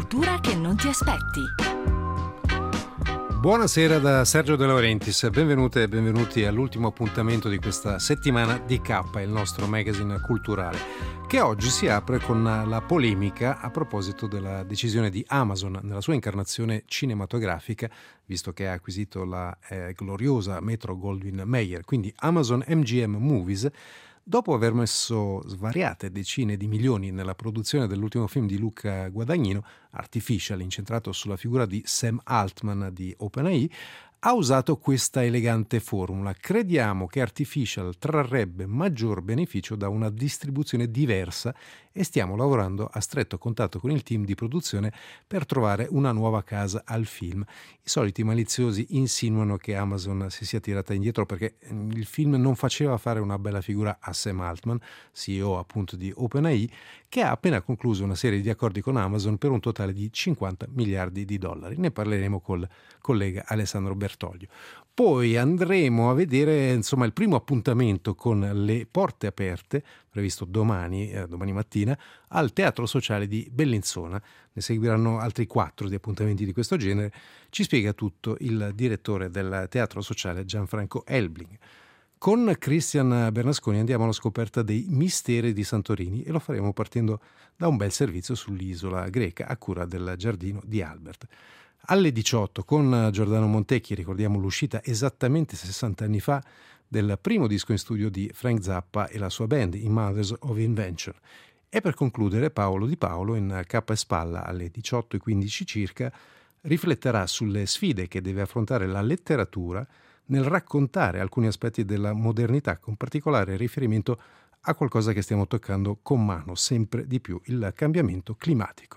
cultura che non ti aspetti. Buonasera da Sergio De Laurentiis, benvenute e benvenuti all'ultimo appuntamento di questa settimana di K, il nostro magazine culturale, che oggi si apre con la polemica a proposito della decisione di Amazon nella sua incarnazione cinematografica, visto che ha acquisito la gloriosa Metro-Goldwyn-Mayer, quindi Amazon MGM Movies. Dopo aver messo svariate decine di milioni nella produzione dell'ultimo film di Luca Guadagnino, Artificial, incentrato sulla figura di Sam Altman di OpenAI, ha usato questa elegante formula. Crediamo che Artificial trarrebbe maggior beneficio da una distribuzione diversa e stiamo lavorando a stretto contatto con il team di produzione per trovare una nuova casa al film. I soliti maliziosi insinuano che Amazon si sia tirata indietro perché il film non faceva fare una bella figura a Sam Altman, CEO appunto di OpenAI, che ha appena concluso una serie di accordi con Amazon per un totale di 50 miliardi di dollari. Ne parleremo col collega Alessandro Bertoglio. Poi andremo a vedere il primo appuntamento con le porte aperte, previsto domani mattina, al Teatro Sociale di Bellinzona. Ne seguiranno altri 4 di appuntamenti di questo genere. Ci spiega tutto il direttore del Teatro Sociale, Gianfranco Elbling. Con Christian Bernasconi andiamo alla scoperta dei misteri di Santorini e lo faremo partendo da un bel servizio sull'isola greca a cura del Giardino di Albert. Alle 18 con Giordano Montecchi ricordiamo l'uscita esattamente 60 anni fa del primo disco in studio di Frank Zappa e la sua band, i Mothers of Invention. E per concludere Paolo Di Paolo in Cappa e Spalla alle 18:15 circa rifletterà sulle sfide che deve affrontare la letteratura nel raccontare alcuni aspetti della modernità, con particolare riferimento a qualcosa che stiamo toccando con mano sempre di più, il cambiamento climatico.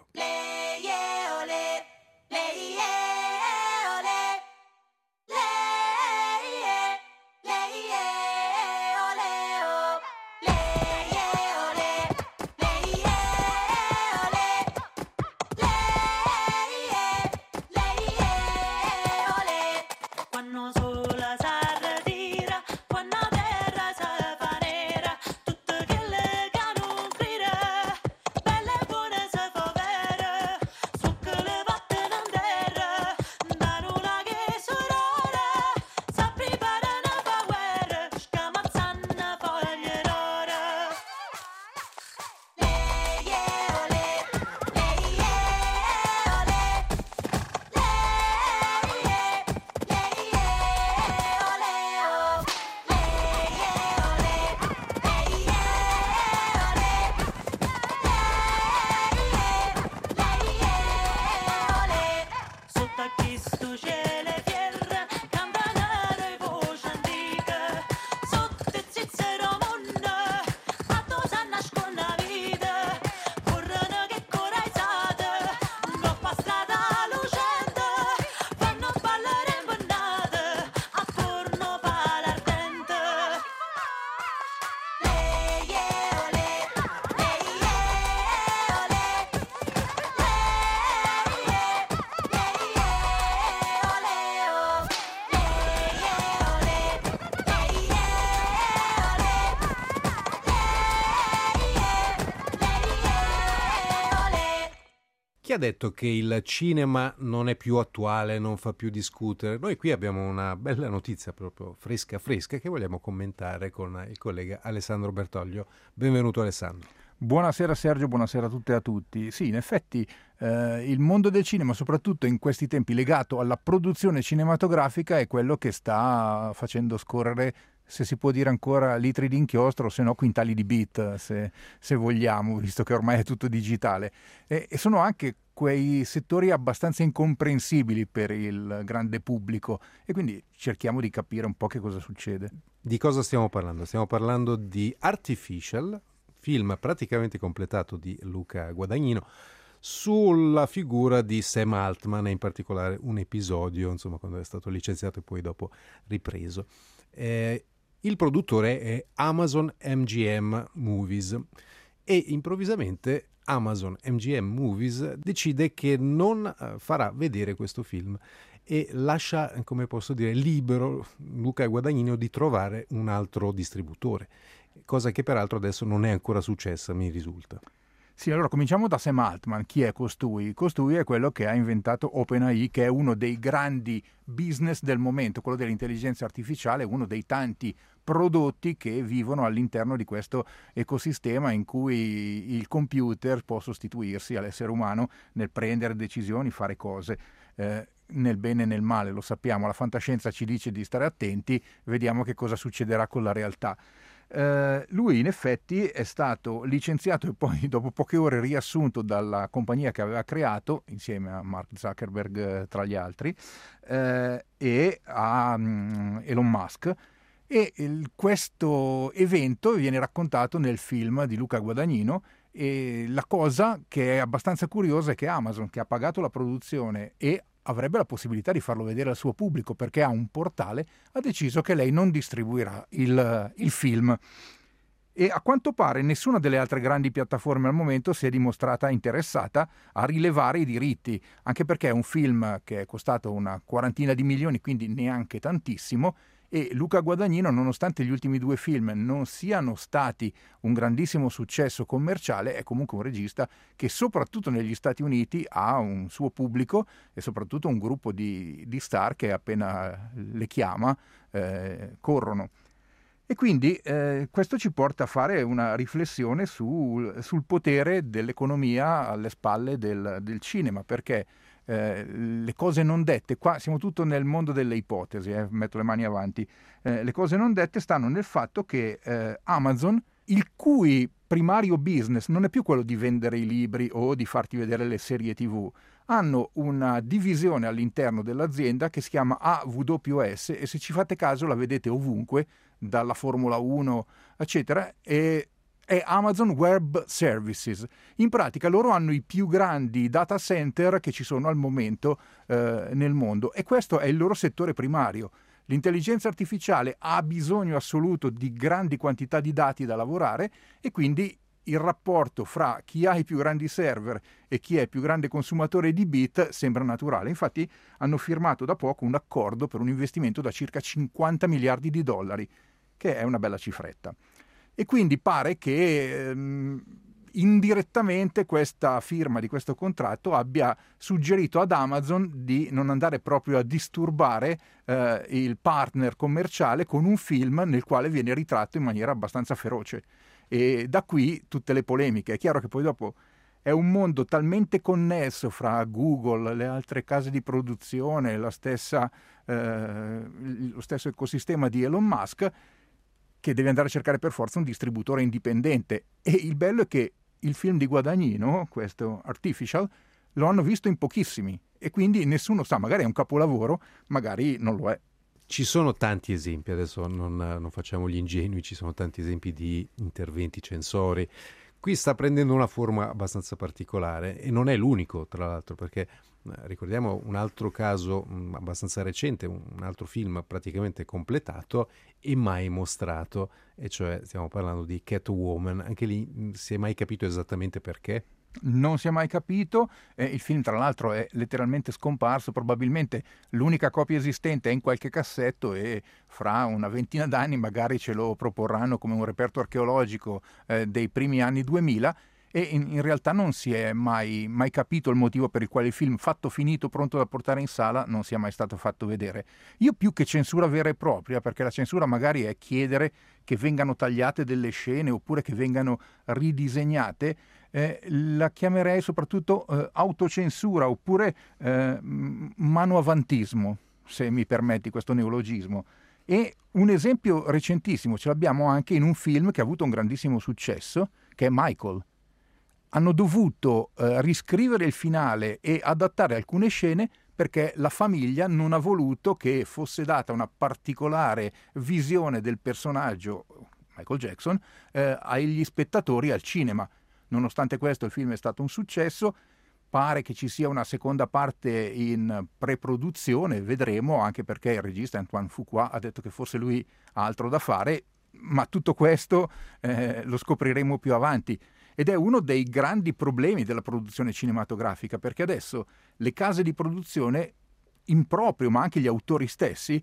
Chi ha detto che il cinema non è più attuale, non fa più discutere? Noi qui abbiamo una bella notizia proprio fresca che vogliamo commentare con il collega Alessandro Bertoglio. Benvenuto Alessandro. Buonasera Sergio, buonasera a tutte e a tutti. Sì, in effetti il mondo del cinema, soprattutto in questi tempi legato alla produzione cinematografica, è quello che sta facendo scorrere, se si può dire ancora, litri di inchiostro, se no quintali di bit, se vogliamo, visto che ormai è tutto digitale. E sono anche quei settori abbastanza incomprensibili per il grande pubblico e quindi cerchiamo di capire un po' che cosa succede. Di cosa stiamo parlando? Stiamo parlando di Artificial, film praticamente completato di Luca Guadagnino, sulla figura di Sam Altman e in particolare un episodio, quando è stato licenziato e poi dopo ripreso. Il produttore è Amazon MGM Movies e improvvisamente Amazon MGM Movies decide che non farà vedere questo film e lascia, come posso dire, libero Luca Guadagnino di trovare un altro distributore, cosa che peraltro adesso non è ancora successa, mi risulta. Sì, allora cominciamo da Sam Altman. Chi è costui? Costui è quello che ha inventato OpenAI, che è uno dei grandi business del momento, quello dell'intelligenza artificiale, uno dei tanti prodotti che vivono all'interno di questo ecosistema in cui il computer può sostituirsi all'essere umano nel prendere decisioni, fare cose. Nel bene e nel male, lo sappiamo, la fantascienza ci dice di stare attenti, vediamo che cosa succederà con la realtà. Lui in effetti è stato licenziato e poi dopo poche ore riassunto dalla compagnia che aveva creato insieme a Mark Zuckerberg tra gli altri e a Elon Musk, e questo evento viene raccontato nel film di Luca Guadagnino. E la cosa che è abbastanza curiosa è che Amazon, che ha pagato la produzione e avrebbe la possibilità di farlo vedere al suo pubblico perché ha un portale, ha deciso che lei non distribuirà il film. E a quanto pare nessuna delle altre grandi piattaforme al momento si è dimostrata interessata a rilevare i diritti, anche perché è un film che è costato una quarantina di milioni, quindi neanche tantissimo, e Luca Guadagnino, nonostante gli ultimi 2 film non siano stati un grandissimo successo commerciale, è comunque un regista che soprattutto negli Stati Uniti ha un suo pubblico e soprattutto un gruppo di star che appena le chiama corrono. E quindi questo ci porta a fare una riflessione sul potere dell'economia alle spalle del cinema, perché le cose non dette, qua siamo tutto nel mondo delle ipotesi, metto le mani avanti, le cose non dette stanno nel fatto che Amazon, il cui primario business non è più quello di vendere i libri o di farti vedere le serie TV, hanno una divisione all'interno dell'azienda che si chiama AWS, e se ci fate caso la vedete ovunque, dalla Formula 1 eccetera, e è Amazon Web Services. In pratica loro hanno i più grandi data center che ci sono al momento nel mondo, e questo è il loro settore primario. L'intelligenza artificiale ha bisogno assoluto di grandi quantità di dati da lavorare, e quindi il rapporto fra chi ha i più grandi server e chi è il più grande consumatore di bit sembra naturale. Infatti hanno firmato da poco un accordo per un investimento da circa 50 miliardi di dollari, che è una bella cifretta. E quindi pare che indirettamente questa firma di questo contratto abbia suggerito ad Amazon di non andare proprio a disturbare il partner commerciale con un film nel quale viene ritratto in maniera abbastanza feroce. E da qui tutte le polemiche. È chiaro che poi dopo è un mondo talmente connesso fra Google, le altre case di produzione, lo stesso ecosistema di Elon Musk, che deve andare a cercare per forza un distributore indipendente. E il bello è che il film di Guadagnino, questo Artificial, lo hanno visto in pochissimi, e quindi nessuno sa, magari è un capolavoro, magari non lo è. Ci sono tanti esempi, adesso non facciamo gli ingenui, ci sono tanti esempi di interventi censori. Qui sta prendendo una forma abbastanza particolare, e non è l'unico, tra l'altro, perché ricordiamo un altro caso abbastanza recente, un altro film praticamente completato e mai mostrato, e cioè stiamo parlando di Catwoman. Anche lì si è mai capito esattamente perché? Non si è mai capito, il film tra l'altro è letteralmente scomparso, probabilmente l'unica copia esistente è in qualche cassetto, e fra una ventina d'anni magari ce lo proporranno come un reperto archeologico dei primi anni 2000, e in realtà non si è mai capito il motivo per il quale il film fatto finito, pronto da portare in sala, non sia mai stato fatto vedere. Io più che censura vera e propria, perché la censura magari è chiedere che vengano tagliate delle scene oppure che vengano ridisegnate, la chiamerei soprattutto autocensura oppure manoavantismo, se mi permetti questo neologismo. E un esempio recentissimo ce l'abbiamo anche in un film che ha avuto un grandissimo successo, che è Michael. Hanno dovuto riscrivere il finale e adattare alcune scene perché la famiglia non ha voluto che fosse data una particolare visione del personaggio Michael Jackson agli spettatori al cinema. Nonostante questo il film è stato un successo, pare che ci sia una seconda parte in pre-produzione, vedremo, anche perché il regista Antoine Fuqua ha detto che forse lui ha altro da fare, ma tutto questo lo scopriremo più avanti. Ed è uno dei grandi problemi della produzione cinematografica, perché adesso le case di produzione in proprio, ma anche gli autori stessi,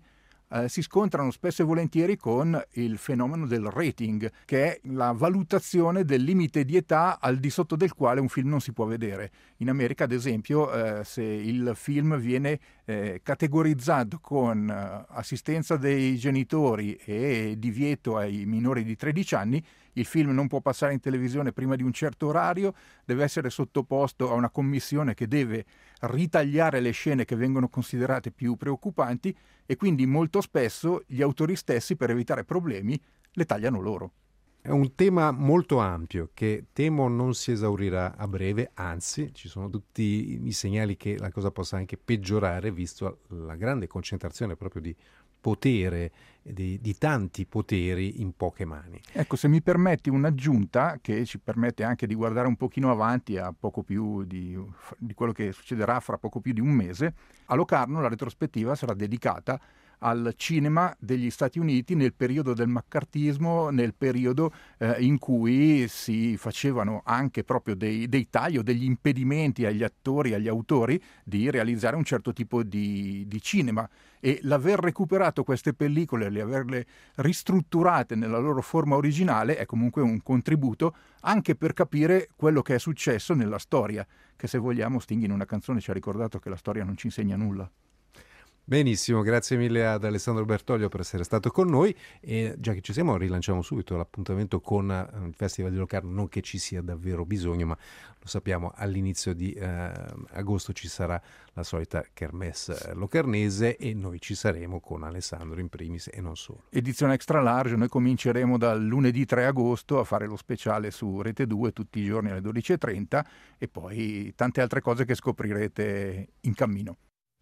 si scontrano spesso e volentieri con il fenomeno del rating, che è la valutazione del limite di età al di sotto del quale un film non si può vedere. In America, ad esempio, se il film viene categorizzato con assistenza dei genitori e divieto ai minori di 13 anni, il film non può passare in televisione prima di un certo orario, deve essere sottoposto a una commissione che deve ritagliare le scene che vengono considerate più preoccupanti, e quindi molto spesso gli autori stessi, per evitare problemi, le tagliano loro. È un tema molto ampio che temo non si esaurirà a breve, anzi ci sono tutti i segnali che la cosa possa anche peggiorare, visto la grande concentrazione proprio di potere, di tanti poteri in poche mani. Ecco, se mi permetti un'aggiunta che ci permette anche di guardare un pochino avanti a poco più di quello che succederà fra poco più di un mese, a Locarno la retrospettiva sarà dedicata al cinema degli Stati Uniti nel periodo del maccartismo, nel periodo in cui si facevano anche proprio dei tagli o degli impedimenti agli attori, agli autori di realizzare un certo tipo di cinema, e l'aver recuperato queste pellicole, averle ristrutturate nella loro forma originale è comunque un contributo anche per capire quello che è successo nella storia, che se vogliamo Sting in una canzone ci ha ricordato che la storia non ci insegna nulla. Benissimo, grazie mille ad Alessandro Bertoglio per essere stato con noi, e già che ci siamo rilanciamo subito l'appuntamento con il Festival di Locarno, non che ci sia davvero bisogno, ma lo sappiamo, all'inizio di agosto ci sarà la solita kermesse locarnese e noi ci saremo con Alessandro in primis e non solo. Edizione extra large, noi cominceremo dal lunedì 3 agosto a fare lo speciale su Rete 2 tutti i giorni alle 12:30 e poi tante altre cose che scoprirete in cammino.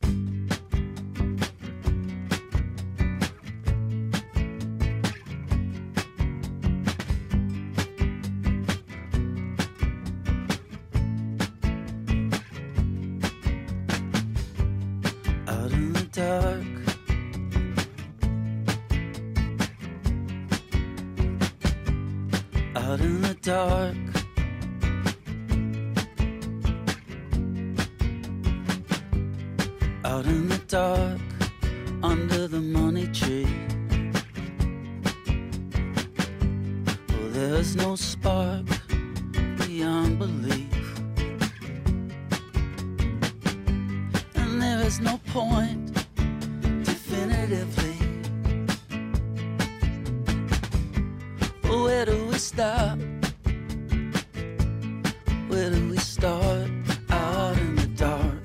Dark, out in the dark, out in the dark, under the money tree. Well, there's no spark beyond belief, and there is no point definitively. Where do we stop? Where do we start? Out in the dark.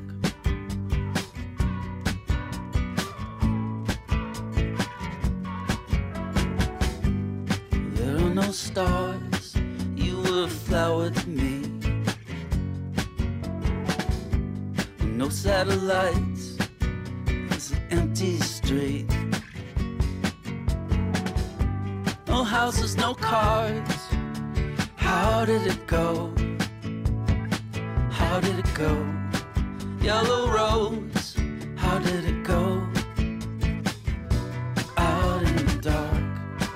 There are no stars, you were a flower to me. No satellites, it's an empty street. No houses, no cars. How did it go? How did it go? Yellow rose, how did it go? Out in the dark.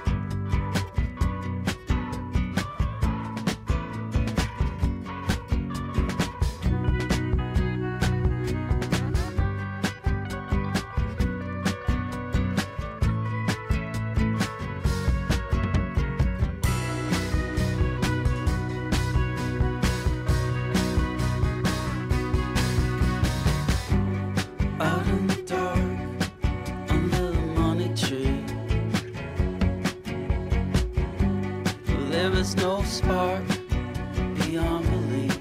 No spark beyond belief,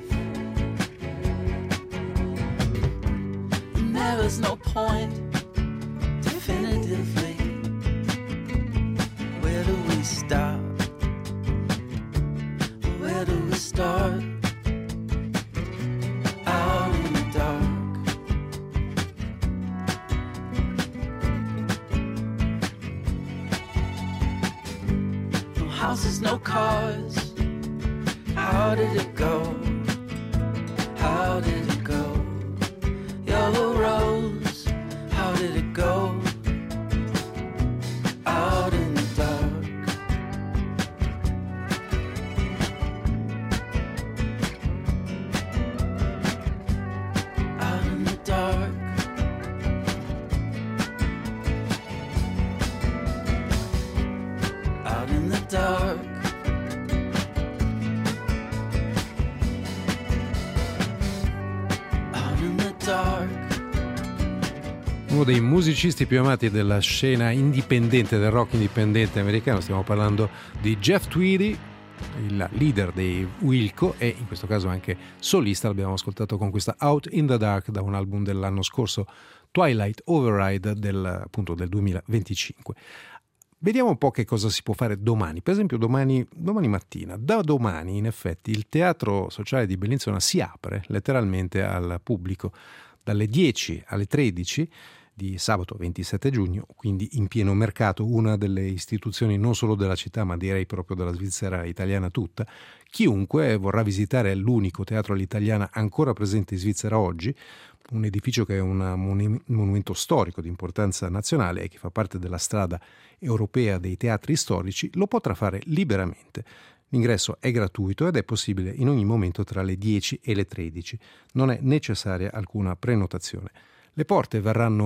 and there is no point definitively. Where do we stop? Where do we start? Out in the dark. No houses, no cars. How did it go? How did it go? Yellow rose, how did it go? Out in the dark. Out in the dark. uno dei musicisti più amati della scena indipendente, del rock indipendente americano. Stiamo parlando di Jeff Tweedy, il leader dei Wilco e in questo caso anche solista. L'abbiamo ascoltato con questa Out in the Dark da un album dell'anno scorso, Twilight Override del 2025. Vediamo un po' che cosa si può fare domani. Per esempio domani mattina, da domani in effetti il Teatro Sociale di Bellinzona si apre letteralmente al pubblico dalle 10 alle 13 di sabato 27 giugno, quindi in pieno mercato, una delle istituzioni non solo della città ma direi proprio della Svizzera italiana tutta. Chiunque vorrà visitare l'unico teatro all'italiana ancora presente in Svizzera oggi, un edificio che è un monumento storico di importanza nazionale e che fa parte della strada europea dei teatri storici, lo potrà fare liberamente. L'ingresso è gratuito ed è possibile in ogni momento tra le 10 e le 13. Non è necessaria alcuna prenotazione. Le porte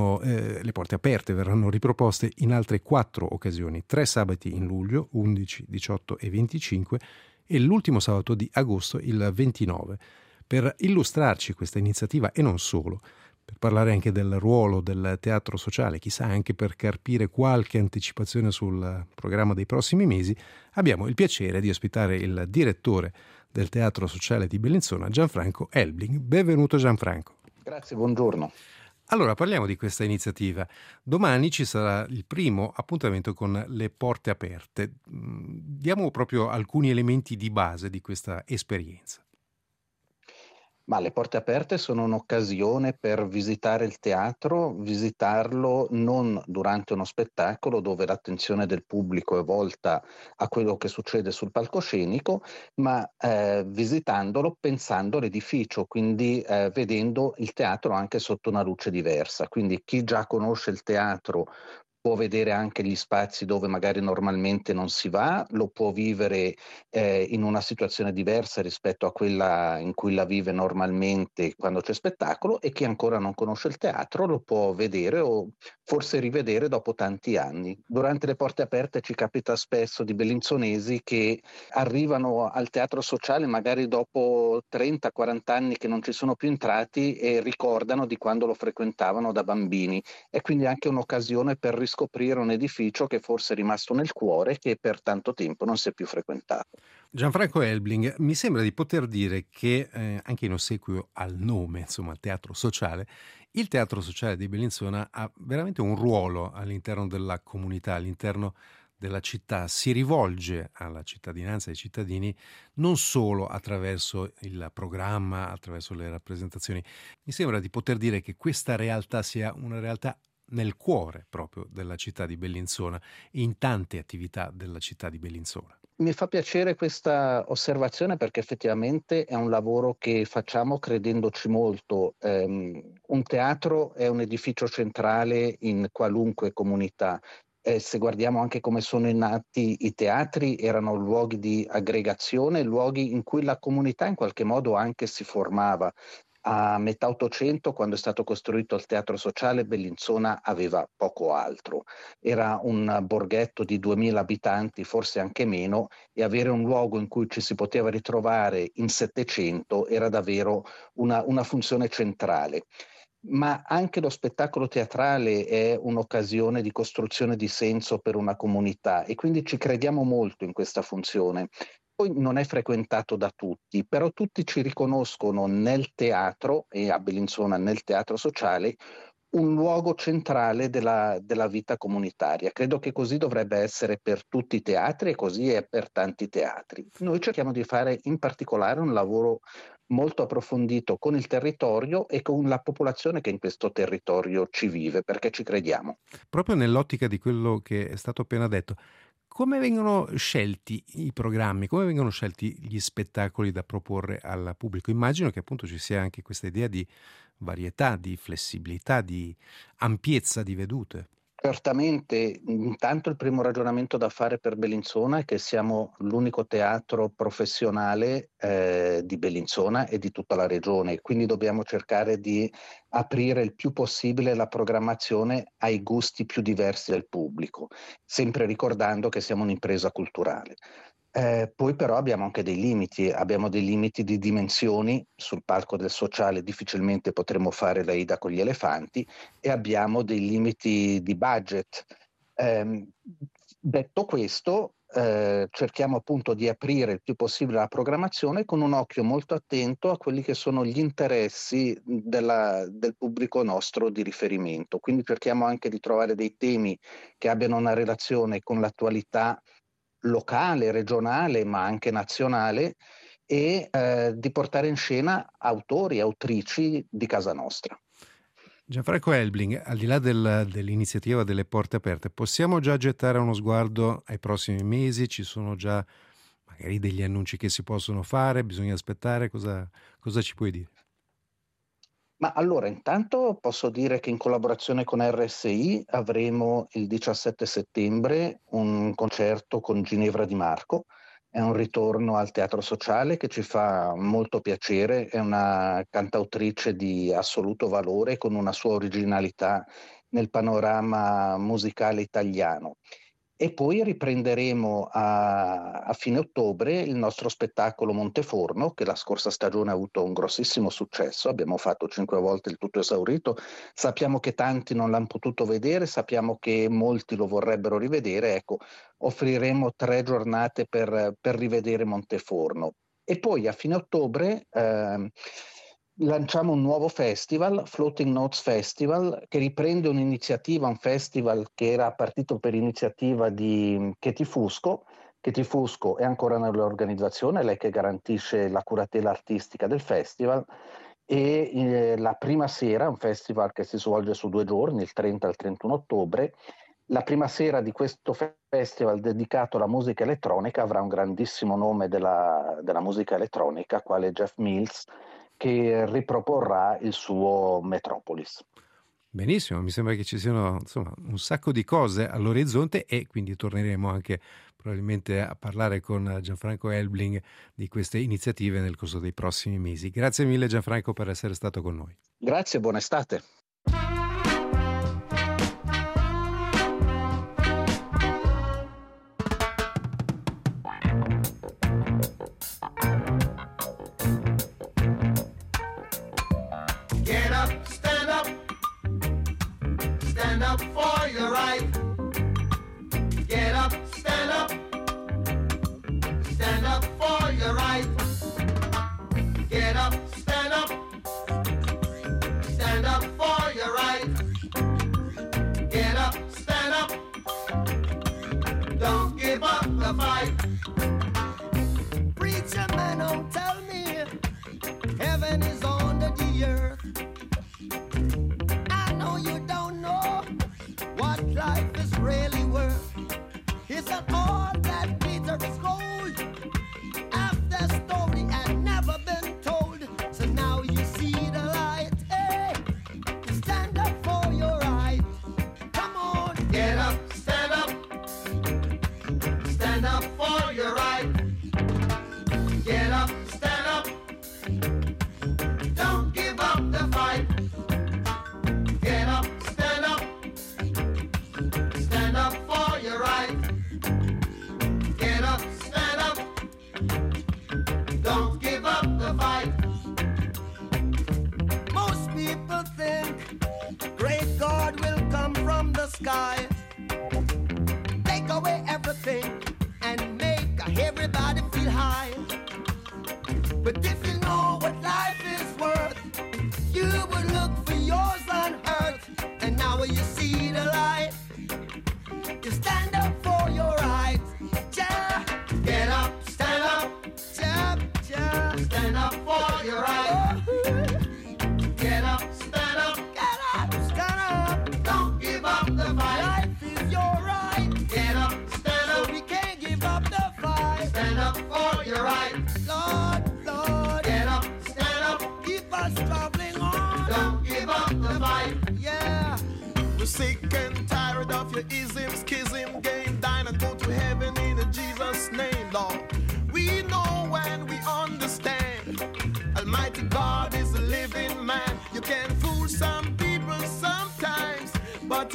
aperte verranno riproposte in altre 4 occasioni, 3 sabati in luglio, 11, 18 e 25, e l'ultimo sabato di agosto, il 29. Per illustrarci questa iniziativa e non solo, per parlare anche del ruolo del teatro sociale, chissà anche per carpire qualche anticipazione sul programma dei prossimi mesi, abbiamo il piacere di ospitare il direttore del Teatro Sociale di Bellinzona, Gianfranco Elbling. Benvenuto Gianfranco. Grazie, buongiorno. Allora, parliamo di questa iniziativa. Domani ci sarà il primo appuntamento con le porte aperte. Diamo proprio alcuni elementi di base di questa esperienza. Ma le porte aperte sono un'occasione per visitare il teatro, visitarlo non durante uno spettacolo dove l'attenzione del pubblico è volta a quello che succede sul palcoscenico, ma visitandolo pensando all'edificio, quindi vedendo il teatro anche sotto una luce diversa. Quindi chi già conosce il teatro può vedere anche gli spazi dove magari normalmente non si va, lo può vivere in una situazione diversa rispetto a quella in cui la vive normalmente quando c'è spettacolo, e chi ancora non conosce il teatro lo può vedere o forse rivedere dopo tanti anni. Durante le porte aperte ci capita spesso di bellinzonesi che arrivano al teatro sociale magari dopo 30-40 anni che non ci sono più entrati e ricordano di quando lo frequentavano da bambini. È quindi anche un'occasione per riscoprire un edificio che forse è rimasto nel cuore e che per tanto tempo non si è più frequentato. Gianfranco Elbling, mi sembra di poter dire che anche in ossequio al nome, insomma, Teatro Sociale, il Teatro Sociale di Bellinzona ha veramente un ruolo all'interno della comunità, all'interno della città, si rivolge alla cittadinanza, ai cittadini, non solo attraverso il programma, attraverso le rappresentazioni. Mi sembra di poter dire che questa realtà sia una realtà nel cuore proprio della città di Bellinzona e in tante attività della città di Bellinzona. Mi fa piacere questa osservazione perché effettivamente è un lavoro che facciamo credendoci molto. Un teatro è un edificio centrale in qualunque comunità. Se guardiamo anche come sono nati i teatri, erano luoghi di aggregazione, luoghi in cui la comunità in qualche modo anche si formava. A metà Ottocento, quando è stato costruito il Teatro Sociale, Bellinzona aveva poco altro. Era un borghetto di 2000 abitanti, forse anche meno, e avere un luogo in cui ci si poteva ritrovare in Settecento era davvero una funzione centrale. Ma anche lo spettacolo teatrale è un'occasione di costruzione di senso per una comunità e quindi ci crediamo molto in questa funzione. Poi non è frequentato da tutti, però tutti ci riconoscono nel teatro, e a Bellinzona nel Teatro Sociale, un luogo centrale della vita comunitaria. Credo che così dovrebbe essere per tutti i teatri e così è per tanti teatri. Noi cerchiamo di fare in particolare un lavoro molto approfondito con il territorio e con la popolazione che in questo territorio ci vive, perché ci crediamo. Proprio nell'ottica di quello che è stato appena detto, come vengono scelti i programmi, come vengono scelti gli spettacoli da proporre al pubblico? Immagino che appunto ci sia anche questa idea di varietà, di flessibilità, di ampiezza di vedute. Certamente, intanto il primo ragionamento da fare per Bellinzona è che siamo l'unico teatro professionale di Bellinzona e di tutta la regione, quindi dobbiamo cercare di aprire il più possibile la programmazione ai gusti più diversi del pubblico, sempre ricordando che siamo un'impresa culturale. Poi però abbiamo anche dei limiti di dimensioni. Sul palco del Sociale difficilmente potremo fare l'Aida con gli elefanti, e abbiamo dei limiti di budget. Detto questo, cerchiamo appunto di aprire il più possibile la programmazione con un occhio molto attento a quelli che sono gli interessi del pubblico nostro di riferimento. Quindi cerchiamo anche di trovare dei temi che abbiano una relazione con l'attualità locale, regionale, ma anche nazionale, e di portare in scena autori e autrici di casa nostra. Gianfranco Elbling, al di là dell'iniziativa delle porte aperte, possiamo già gettare uno sguardo ai prossimi mesi? Ci sono già magari degli annunci che si possono fare? Bisogna aspettare? Cosa ci puoi dire? Ma allora, intanto posso dire che in collaborazione con RSI avremo il 17 settembre un concerto con Ginevra Di Marco. È un ritorno al Teatro Sociale che ci fa molto piacere. È una cantautrice di assoluto valore con una sua originalità nel panorama musicale italiano. E poi riprenderemo a fine ottobre il nostro spettacolo Monteforno, che la scorsa stagione ha avuto un grossissimo successo. Abbiamo fatto 5 volte il tutto esaurito. Sappiamo che tanti non l'hanno potuto vedere, sappiamo che molti lo vorrebbero rivedere. Ecco, offriremo 3 giornate per rivedere Monteforno. E poi a fine ottobre lanciamo un nuovo festival, Floating Notes Festival, che riprende un'iniziativa, un festival che era partito per iniziativa di Katie Fusco. Katie Fusco è ancora nell'organizzazione, lei che garantisce la curatela artistica del festival, e la prima sera, un festival che si svolge su 2 giorni, il 30 e il 31 ottobre, la prima sera di questo festival dedicato alla musica elettronica avrà un grandissimo nome della musica elettronica, quale Jeff Mills, che riproporrà il suo Metropolis. Benissimo, mi sembra che ci siano insomma un sacco di cose all'orizzonte, e quindi torneremo anche probabilmente a parlare con Gianfranco Elbling di queste iniziative nel corso dei prossimi mesi. Grazie mille Gianfranco per essere stato con noi. Grazie, buona estate.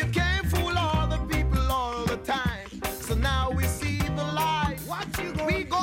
We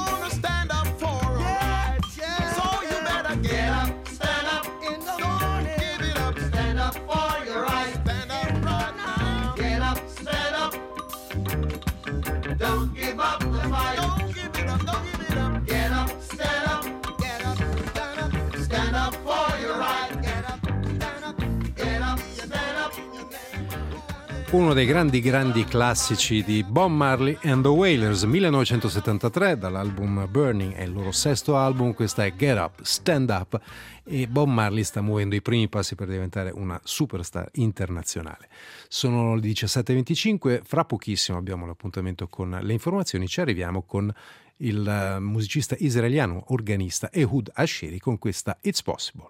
Uno dei grandi classici di Bob Marley and the Wailers, 1973, dall'album Burning, è il loro sesto album. Questa è Get Up, Stand Up, e Bob Marley sta muovendo i primi passi per diventare una superstar internazionale. Sono le 17:25, fra pochissimo abbiamo l'appuntamento con le informazioni, ci arriviamo con il musicista israeliano organista Ehud Asheri con questa It's Possible.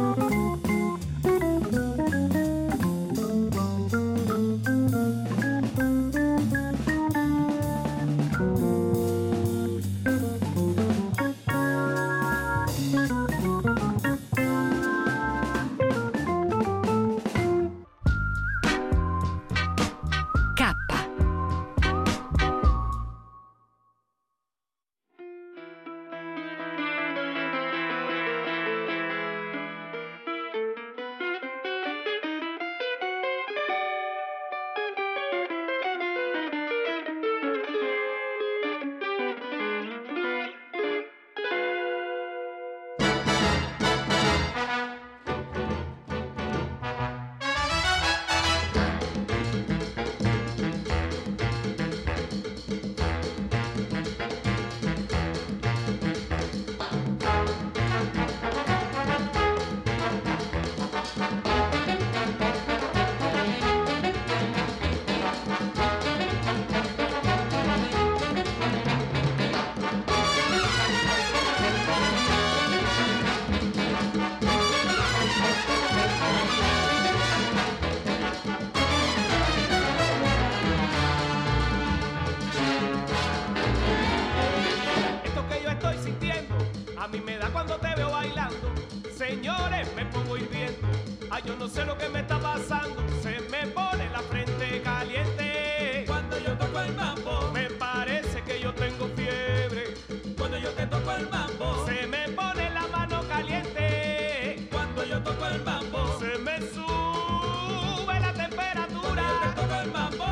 Yo no sé lo que me está pasando, se me pone la frente caliente. Cuando yo toco el mambo, me parece que yo tengo fiebre. Cuando yo te toco el mambo, se me pone la mano caliente. Cuando yo toco el mambo, se me sube la temperatura. Cuando yo te toco el mambo,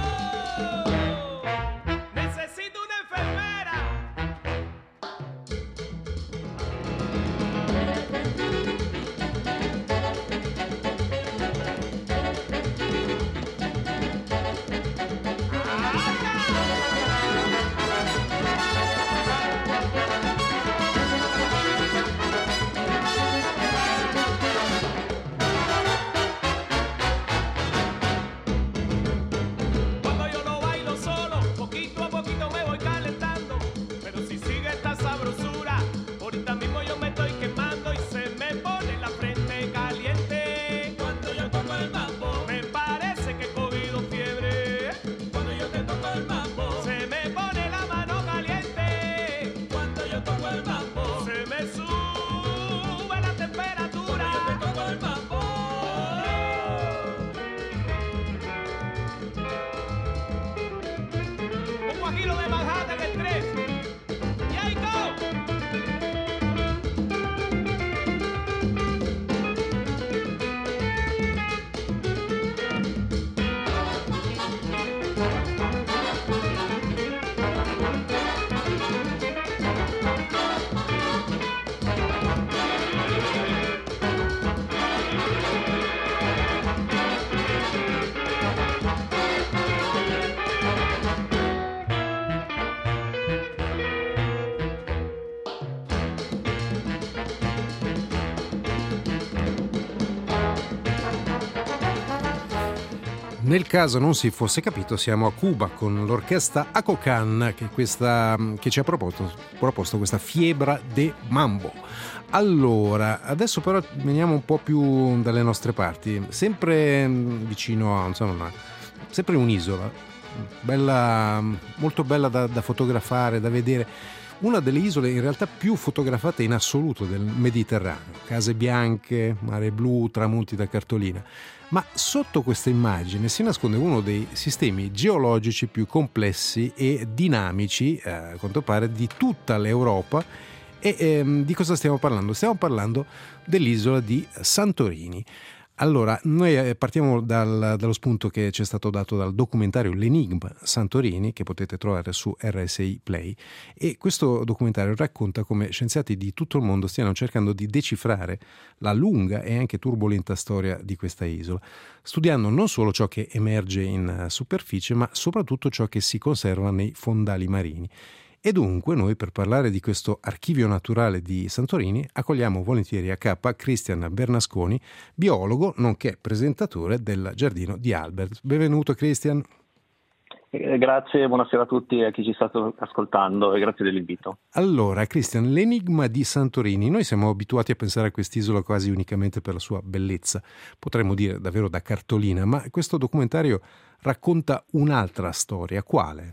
necesito una enfermera. Nel caso non si fosse capito, siamo a Cuba con l'orchestra Acocan che ci ha proposto questa Fiebra de Mambo. Allora, adesso però veniamo un po' più dalle nostre parti, sempre vicino a, insomma, sempre un'isola, bella, molto bella da fotografare, da vedere. Una delle isole in realtà più fotografate in assoluto del Mediterraneo, case bianche, mare blu, tramonti da cartolina. Ma sotto questa immagine si nasconde uno dei sistemi geologici più complessi e dinamici, a quanto pare, di tutta l'Europa. E di cosa stiamo parlando? Stiamo parlando dell'isola di Santorini. Allora, noi partiamo dallo spunto che ci è stato dato dal documentario L'Enigma Santorini, che potete trovare su RSI Play, e questo documentario racconta come scienziati di tutto il mondo stiano cercando di decifrare la lunga e anche turbolenta storia di questa isola, studiando non solo ciò che emerge in superficie, ma soprattutto ciò che si conserva nei fondali marini. E dunque noi, per parlare di questo archivio naturale di Santorini, accogliamo volentieri a K Christian Bernasconi, biologo nonché presentatore del Giardino di Albert. Benvenuto Christian. Grazie, buonasera a tutti e a chi ci sta ascoltando e grazie dell'invito. Allora, Christian, l'enigma di Santorini. Noi siamo abituati a pensare a quest'isola quasi unicamente per la sua bellezza, potremmo dire davvero da cartolina, ma questo documentario racconta un'altra storia. Quale?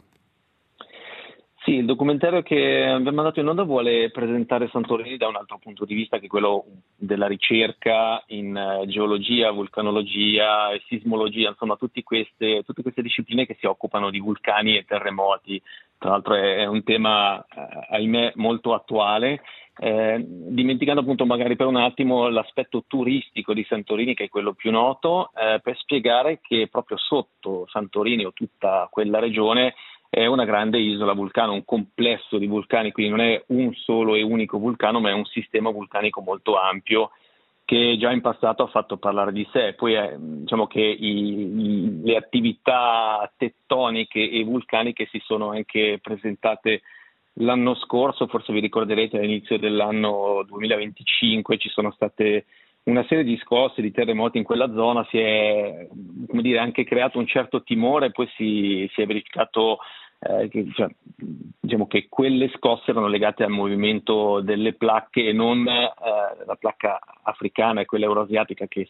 Sì, il documentario che abbiamo mandato in onda vuole presentare Santorini da un altro punto di vista, che è quello della ricerca in geologia, vulcanologia e sismologia, insomma tutte queste discipline che si occupano di vulcani e terremoti. Tra l'altro è un tema, ahimè, molto attuale, dimenticando appunto magari per un attimo l'aspetto turistico di Santorini, che è quello più noto, per spiegare che proprio sotto Santorini o tutta quella regione è una grande isola vulcano, un complesso di vulcani, quindi non è un solo e unico vulcano, ma è un sistema vulcanico molto ampio che già in passato ha fatto parlare di sé. Poi diciamo che le attività tettoniche e vulcaniche si sono anche presentate l'anno scorso, forse vi ricorderete all'inizio dell'anno 2025 ci sono state una serie di scosse, di terremoti in quella zona, si è, come dire, anche creato un certo timore, poi si è verificato diciamo che quelle scosse erano legate al movimento delle placche e non la placca africana e quella euroasiatica che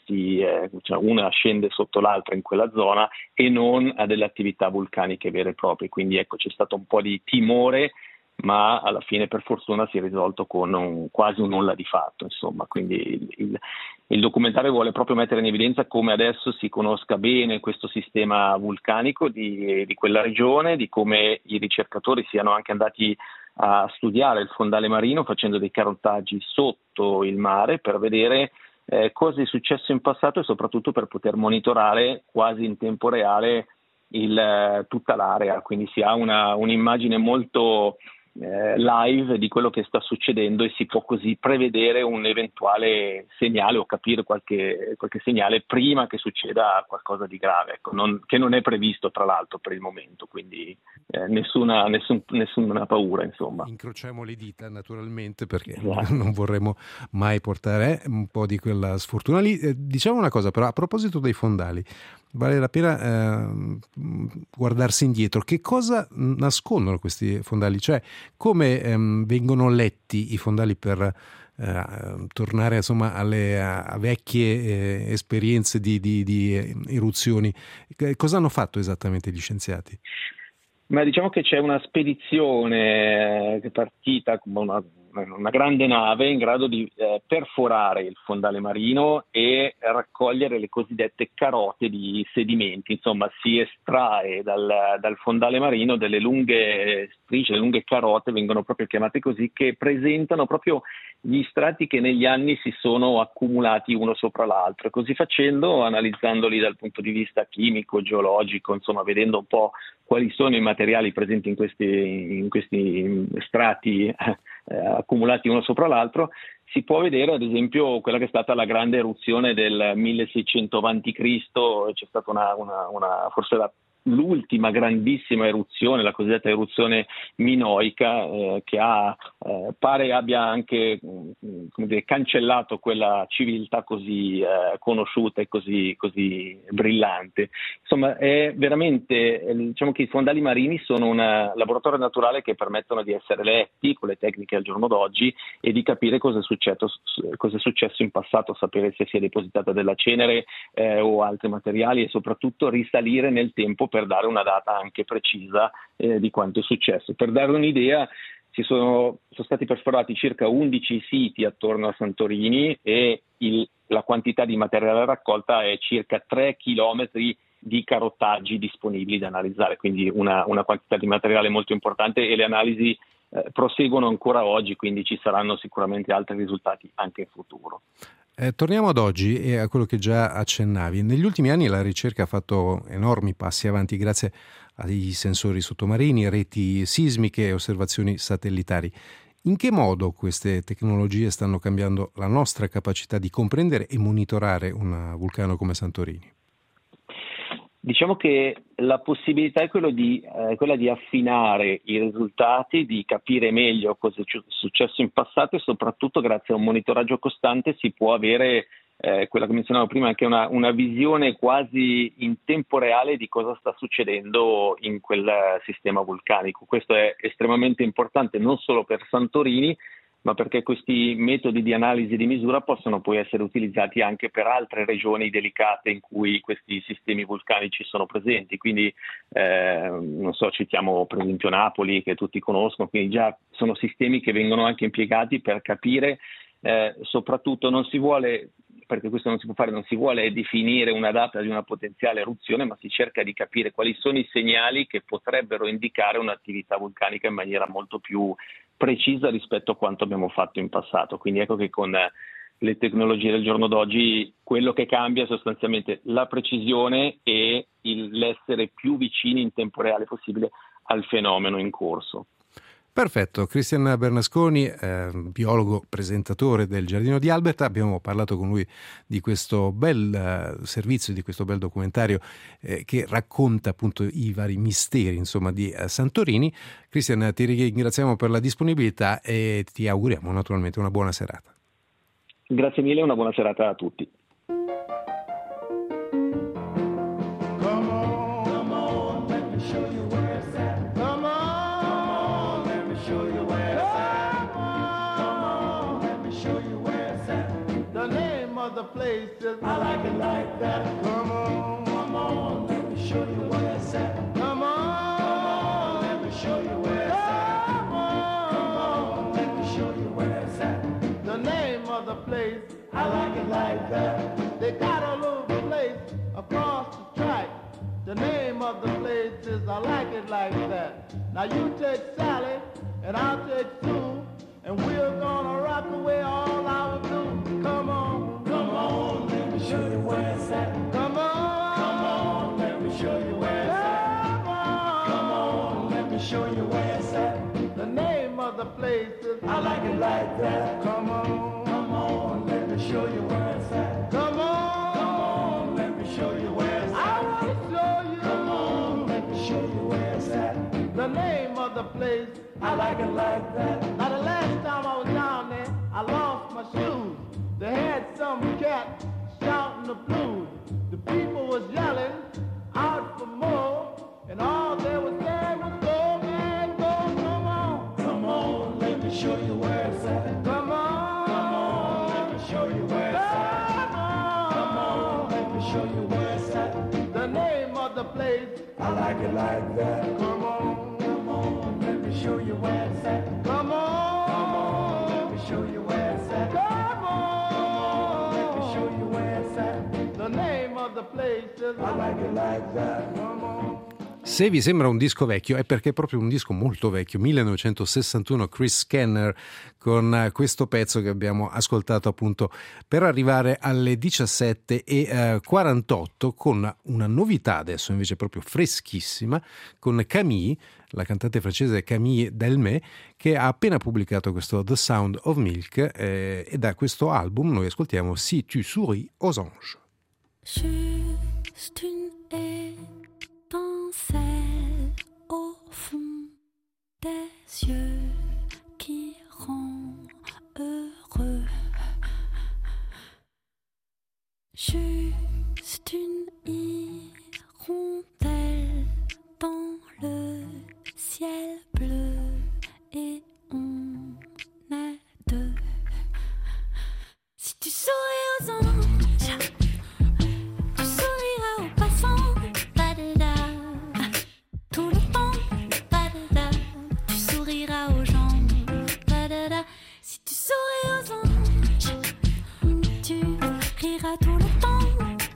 una scende sotto l'altra in quella zona e non a delle attività vulcaniche vere e proprie. Quindi ecco, c'è stato un po' di timore, ma alla fine per fortuna si è risolto con quasi un nulla di fatto, insomma. Quindi il documentario vuole proprio mettere in evidenza come adesso si conosca bene questo sistema vulcanico di quella regione, di come i ricercatori siano anche andati a studiare il fondale marino facendo dei carottaggi sotto il mare per vedere cosa è successo in passato e soprattutto per poter monitorare quasi in tempo reale tutta l'area, quindi si ha un'immagine molto live di quello che sta succedendo e si può così prevedere un eventuale segnale o capire qualche segnale prima che succeda qualcosa di grave, ecco, che non è previsto tra l'altro per il momento, quindi nessuna paura, insomma. Incrociamo le dita naturalmente, perché non vorremmo mai portare un po' di quella sfortuna lì. Diciamo una cosa però, a proposito dei fondali, vale la pena guardarsi indietro. Che cosa nascondono questi fondali? Cioè, come vengono letti i fondali per tornare insomma a vecchie esperienze di eruzioni? Cosa hanno fatto esattamente gli scienziati? Ma diciamo che c'è una spedizione che è partita come una grande nave in grado di perforare il fondale marino e raccogliere le cosiddette carote di sedimenti. Insomma, si estrae dal fondale marino delle lunghe strisce, le lunghe carote, vengono proprio chiamate così, che presentano proprio gli strati che negli anni si sono accumulati uno sopra l'altro. Così facendo, analizzandoli dal punto di vista chimico, geologico, insomma, vedendo un po' quali sono i materiali presenti in questi strati accumulati uno sopra l'altro, si può vedere ad esempio quella che è stata la grande eruzione del 1600 a.C., c'è stata forse l'ultima grandissima eruzione, la cosiddetta eruzione minoica, che pare abbia anche cancellato quella civiltà così conosciuta e così brillante. Insomma, è veramente, diciamo che i fondali marini sono un laboratorio naturale che permettono di essere letti con le tecniche al giorno d'oggi e di capire cosa è successo in passato, sapere se si è depositata della cenere o altri materiali e soprattutto risalire nel tempo per dare una data anche precisa di quanto è successo. Per dare un'idea, sono stati perforati circa 11 siti attorno a Santorini e la quantità di materiale raccolta è circa 3 chilometri di carottaggi disponibili da analizzare, quindi una quantità di materiale molto importante, e le analisi proseguono ancora oggi, quindi ci saranno sicuramente altri risultati anche in futuro. Torniamo ad oggi e a quello che già accennavi. Negli ultimi anni la ricerca ha fatto enormi passi avanti grazie ai sensori sottomarini, reti sismiche e osservazioni satellitari. In che modo queste tecnologie stanno cambiando la nostra capacità di comprendere e monitorare un vulcano come Santorini? Diciamo che la possibilità è quella di affinare i risultati, di capire meglio cosa è successo in passato e soprattutto grazie a un monitoraggio costante si può avere quella che menzionavo prima, anche una visione quasi in tempo reale di cosa sta succedendo in quel sistema vulcanico. Questo è estremamente importante non solo per Santorini, ma perché questi metodi di analisi e di misura possono poi essere utilizzati anche per altre regioni delicate in cui questi sistemi vulcanici sono presenti. Quindi, non so, citiamo per esempio Napoli, che tutti conoscono, quindi già sono sistemi che vengono anche impiegati per capire, soprattutto non si vuole, perché questo non si può fare, non si vuole definire una data di una potenziale eruzione, ma si cerca di capire quali sono i segnali che potrebbero indicare un'attività vulcanica in maniera molto più precisa rispetto a quanto abbiamo fatto in passato. Quindi ecco che con le tecnologie del giorno d'oggi quello che cambia è sostanzialmente la precisione e l'essere più vicini in tempo reale possibile al fenomeno in corso. Perfetto, Cristian Bernasconi, biologo, presentatore del Giardino di Albert. Abbiamo parlato con lui di questo bel servizio, di questo bel documentario che racconta appunto i vari misteri, insomma, di Santorini. Cristian, ti ringraziamo per la disponibilità e ti auguriamo naturalmente una buona serata. Grazie mille e una buona serata a tutti. Places. I like it like that. Come on, let me show you where it's at. Come on, let me show you where it's at. Come on, let me show you where it's at. The name of the place, I like it like that. They got a little place across the track. The name of the place is I like it like that. Now you take Sally and I'll take Sue, and we're gonna rock away all our blues. Come on, let me show you where it's at. Come on, let me show you where it's at. Come on, let me show you where it's at. The name of the place is I like it like that. Come on, let me show you where it's at. Come on, let me show you where it's at. I wanna show you. Come on, let me show you where it's at. The name of the place, I like it like that. Now the last time I was down there, I lost my shoes. They had some cat shouting the blues. The people was yelling out for more, and all they were saying was go, man, go. Come on, let me show you where it's at. Come on, let me show you where it's at. Come on, let me show you where it's at. The name of the place, I like it like that. Come on, let me show you where it's at. Come on, let me show you where it's at. Come on, let me show you where it's at. The name of the place is I like it like that. Come on. Se vi sembra un disco vecchio è perché è proprio un disco molto vecchio, 1961, Chris Scanner, con questo pezzo che abbiamo ascoltato appunto per arrivare alle 17:48 con una novità adesso invece proprio freschissima con Camille, la cantante francese Camille Delmé, che ha appena pubblicato questo The Sound of Milk e da questo album noi ascoltiamo Si tu souris aux anges. Juste une étincelle au fond des yeux qui rend heureux. Juste une hirondelle dans le ciel bleu et on est deux. Si tu souris aux anges, tu souriras aux passants. Tout le temps, tu souriras aux gens. Si tu souris aux anges, tu riras tout le temps.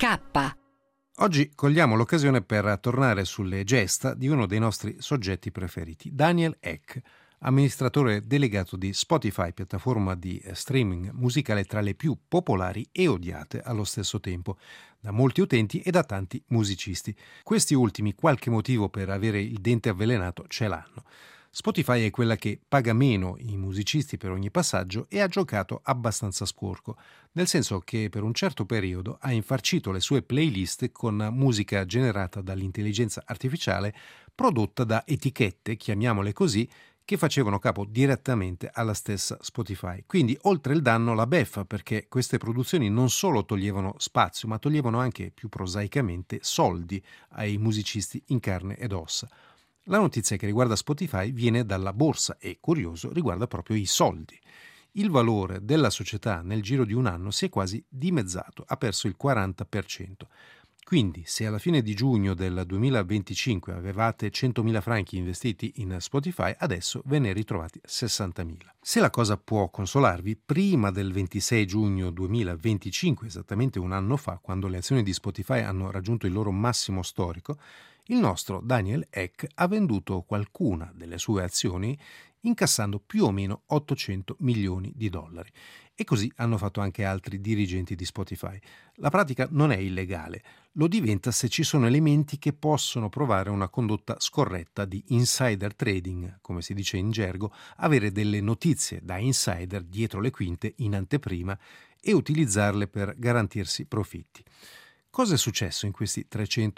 K. Oggi cogliamo l'occasione per tornare sulle gesta di uno dei nostri soggetti preferiti, Daniel Ek, amministratore delegato di Spotify, piattaforma di streaming musicale tra le più popolari e odiate allo stesso tempo, da molti utenti e da tanti musicisti. Questi ultimi qualche motivo per avere il dente avvelenato ce l'hanno. Spotify è quella che paga meno i musicisti per ogni passaggio e ha giocato abbastanza sporco, nel senso che per un certo periodo ha infarcito le sue playlist con musica generata dall'intelligenza artificiale prodotta da etichette, chiamiamole così, che facevano capo direttamente alla stessa Spotify. Quindi, oltre il danno, la beffa, perché queste produzioni non solo toglievano spazio, ma toglievano anche, più prosaicamente, soldi ai musicisti in carne ed ossa. La notizia che riguarda Spotify viene dalla borsa e, curioso, riguarda proprio i soldi. Il valore della società nel giro di un anno si è quasi dimezzato, ha perso il 40%. Quindi, se alla fine di giugno del 2025 avevate 100.000 franchi investiti in Spotify, adesso ve ne ritrovate 60.000. Se la cosa può consolarvi, prima del 26 giugno 2025, esattamente un anno fa, quando le azioni di Spotify hanno raggiunto il loro massimo storico, il nostro Daniel Ek ha venduto qualcuna delle sue azioni incassando più o meno 800 milioni di dollari. E così hanno fatto anche altri dirigenti di Spotify. La pratica non è illegale, lo diventa se ci sono elementi che possono provare una condotta scorretta di insider trading, come si dice in gergo, avere delle notizie da insider dietro le quinte in anteprima e utilizzarle per garantirsi profitti. Cosa è successo in questi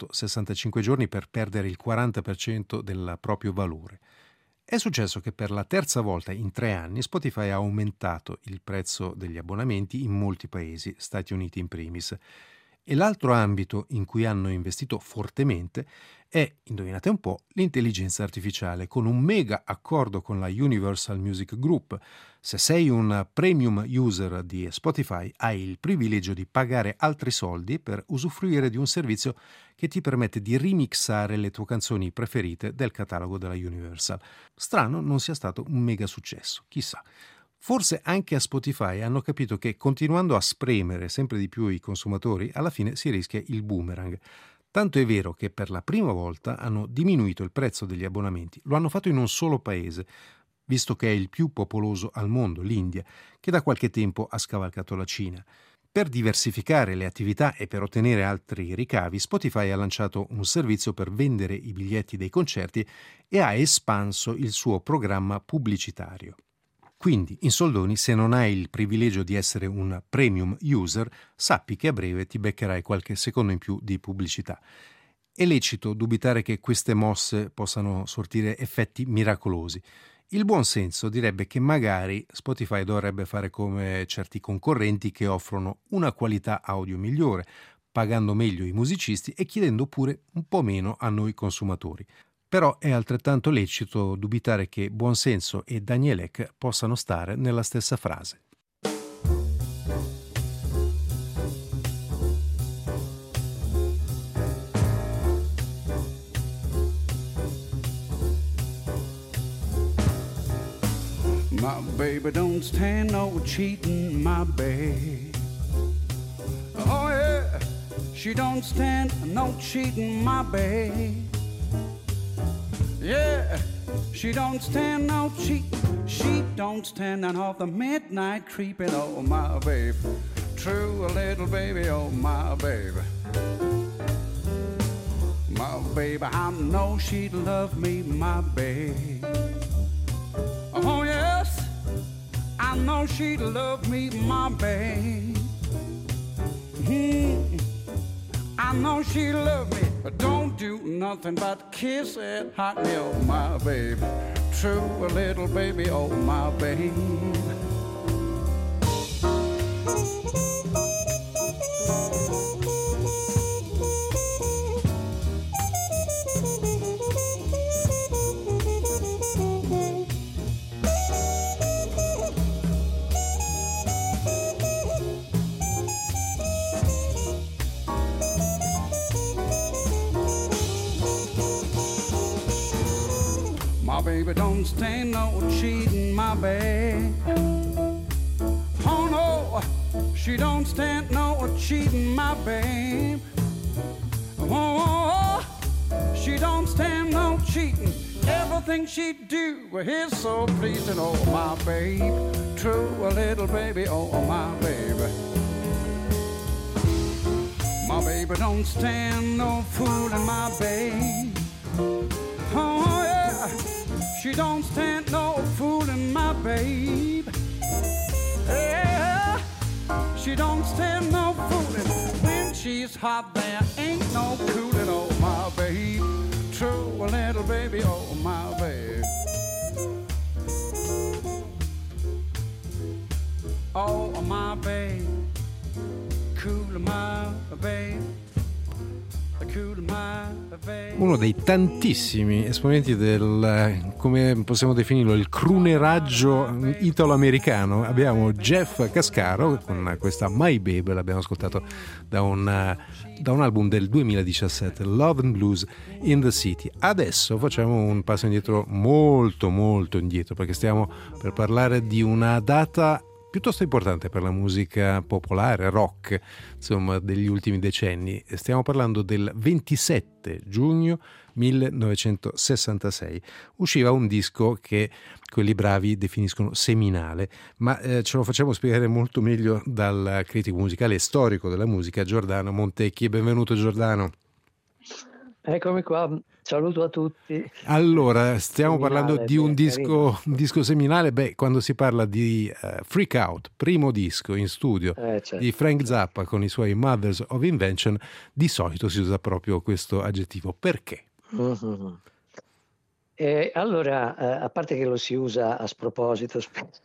365 giorni per perdere il 40% del proprio valore? È successo che per la terza volta in 3 anni Spotify ha aumentato il prezzo degli abbonamenti in molti paesi, Stati Uniti in primis. E l'altro ambito in cui hanno investito fortemente è, indovinate un po', l'intelligenza artificiale, con un mega accordo con la Universal Music Group. Se sei un premium user di Spotify, hai il privilegio di pagare altri soldi per usufruire di un servizio che ti permette di remixare le tue canzoni preferite del catalogo della Universal. Strano non sia stato un mega successo, chissà. Forse anche a Spotify hanno capito che continuando a spremere sempre di più i consumatori, alla fine si rischia il boomerang. Tanto è vero che per la prima volta hanno diminuito il prezzo degli abbonamenti. Lo hanno fatto in un solo paese, visto che è il più popoloso al mondo, l'India, che da qualche tempo ha scavalcato la Cina. Per diversificare le attività e per ottenere altri ricavi, Spotify ha lanciato un servizio per vendere i biglietti dei concerti e ha espanso il suo programma pubblicitario. Quindi, in soldoni, se non hai il privilegio di essere un premium user, sappi che a breve ti beccherai qualche secondo in più di pubblicità. È lecito dubitare che queste mosse possano sortire effetti miracolosi. Il buon senso direbbe che magari Spotify dovrebbe fare come certi concorrenti che offrono una qualità audio migliore, pagando meglio i musicisti e chiedendo pure un po' meno a noi consumatori. Però è altrettanto lecito dubitare che buonsenso e Daniel Ek possano stare nella stessa frase. My baby don't stand no cheating, my babe. Oh yeah, she don't stand no cheating, my babe. Yeah, she don't stand no cheat. She don't stand none of the midnight creeping. Oh, my baby, true little baby. Oh, my baby, my baby. I know she'd love me, my baby. Oh yes, I know she'd love me, my baby. I know she love me, but don't do nothing but kiss it hot me, oh my baby. True little baby, oh my baby. Baby, don't stand no cheating, my babe. Oh no, she don't stand no cheating, my babe. everything she do, he's so pleased and oh my babe, true a little baby, oh my baby. My baby don't stand no fooling, my babe. Oh yeah, she don't stand no fooling, my babe. Yeah, she don't stand no fooling. When she's hot, there ain't no cooling, oh my babe. True a little baby, oh my babe. Oh my babe, cool my babe. Uno dei tantissimi esponenti del, come possiamo definirlo, il croonerraggio italo-americano. Abbiamo Jeff Cascaro con questa My Babe, l'abbiamo ascoltato da un album del 2017, Love and Blues in the City. Adesso facciamo un passo indietro, molto molto indietro, perché stiamo per parlare di una data piuttosto importante per la musica popolare, rock, insomma, degli ultimi decenni. Stiamo parlando del 27 giugno 1966. Usciva un disco che quelli bravi definiscono seminale, ma ce lo facciamo spiegare molto meglio dal critico musicale e storico della musica Giordano Montecchi. Benvenuto Giordano. Eccomi qua, saluto a tutti. Allora, stiamo Seminale, parlando di un carino. disco seminale. Beh, quando si parla di Freak Out, primo disco in studio Certo. di Frank Zappa con i suoi Mothers of Invention, di solito si usa proprio questo aggettivo. Perché? Mm-hmm. E allora, a parte che lo si usa a sproposito,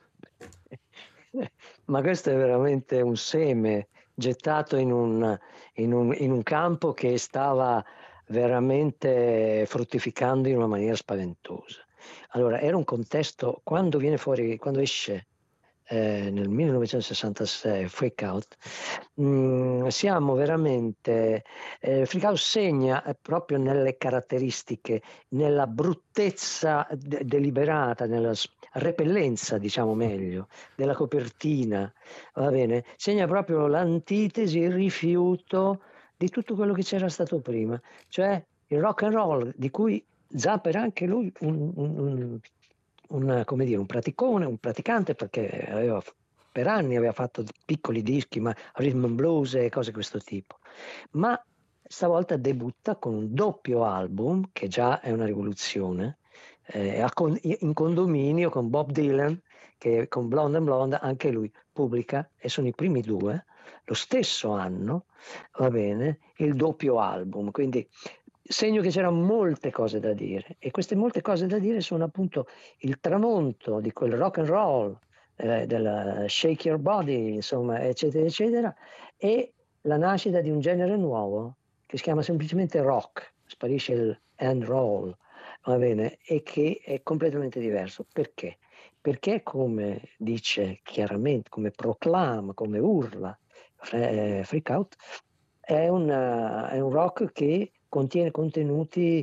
ma questo è veramente un seme gettato in un campo che stava veramente fruttificando in una maniera spaventosa. Allora, era un contesto, quando esce nel 1966 Freak Out, siamo veramente, Freak Out segna proprio nelle caratteristiche, nella bruttezza deliberata, nella repellenza, diciamo meglio, della copertina, va bene? Segna proprio l'antitesi, il rifiuto di tutto quello che c'era stato prima, cioè il rock and roll, di cui Zappa era anche lui un praticone, un praticante, perché per anni aveva fatto piccoli dischi, ma rhythm and blues e cose di questo tipo. Ma stavolta debutta con un doppio album, che già è una rivoluzione, in condominio con Bob Dylan, che con Blonde and Blonde anche lui pubblica, e sono i primi due, lo stesso anno, va bene, il doppio album. Quindi segno che c'erano molte cose da dire, e queste molte cose da dire sono appunto il tramonto di quel rock and roll, della Shake Your Body, insomma, eccetera eccetera, e la nascita di un genere nuovo che si chiama semplicemente rock, sparisce il and roll, va bene, e che è completamente diverso. Perché? Perché, come dice chiaramente, come proclama, come urla Freak Out, è un rock che contiene contenuti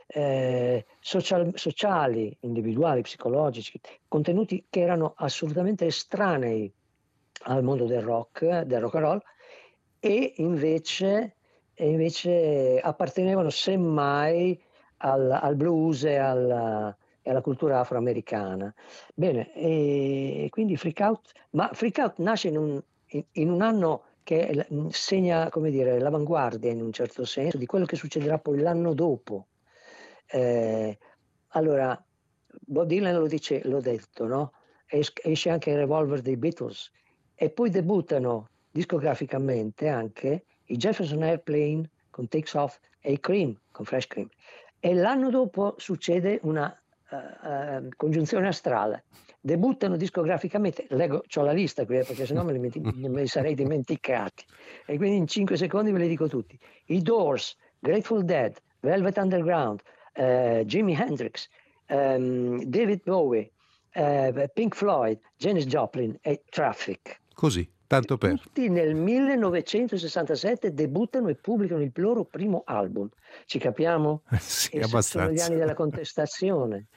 sociali, individuali, psicologici, contenuti che erano assolutamente estranei al mondo del rock and roll, e invece appartenevano semmai al blues e alla cultura afroamericana. Bene, e quindi Freak Out nasce in un anno che segna, come dire, l'avanguardia in un certo senso di quello che succederà poi l'anno dopo. Allora, Bob Dylan l'ho detto, no? Esce anche il Revolver dei Beatles, e poi debuttano discograficamente anche i Jefferson Airplane con Takes Off e i Cream con Fresh Cream. E l'anno dopo succede una congiunzione astrale. Debuttano discograficamente, c'ho la lista qui perché sennò me li sarei dimenticati, e quindi in 5 secondi ve li dico tutti: i Doors, Grateful Dead, Velvet Underground, Jimi Hendrix, David Bowie, Pink Floyd, Janis Joplin e Traffic. Così, tanto per. Tutti nel 1967 debuttano e pubblicano il loro primo album. Ci capiamo? Sì, abbastanza. Sono gli anni della contestazione.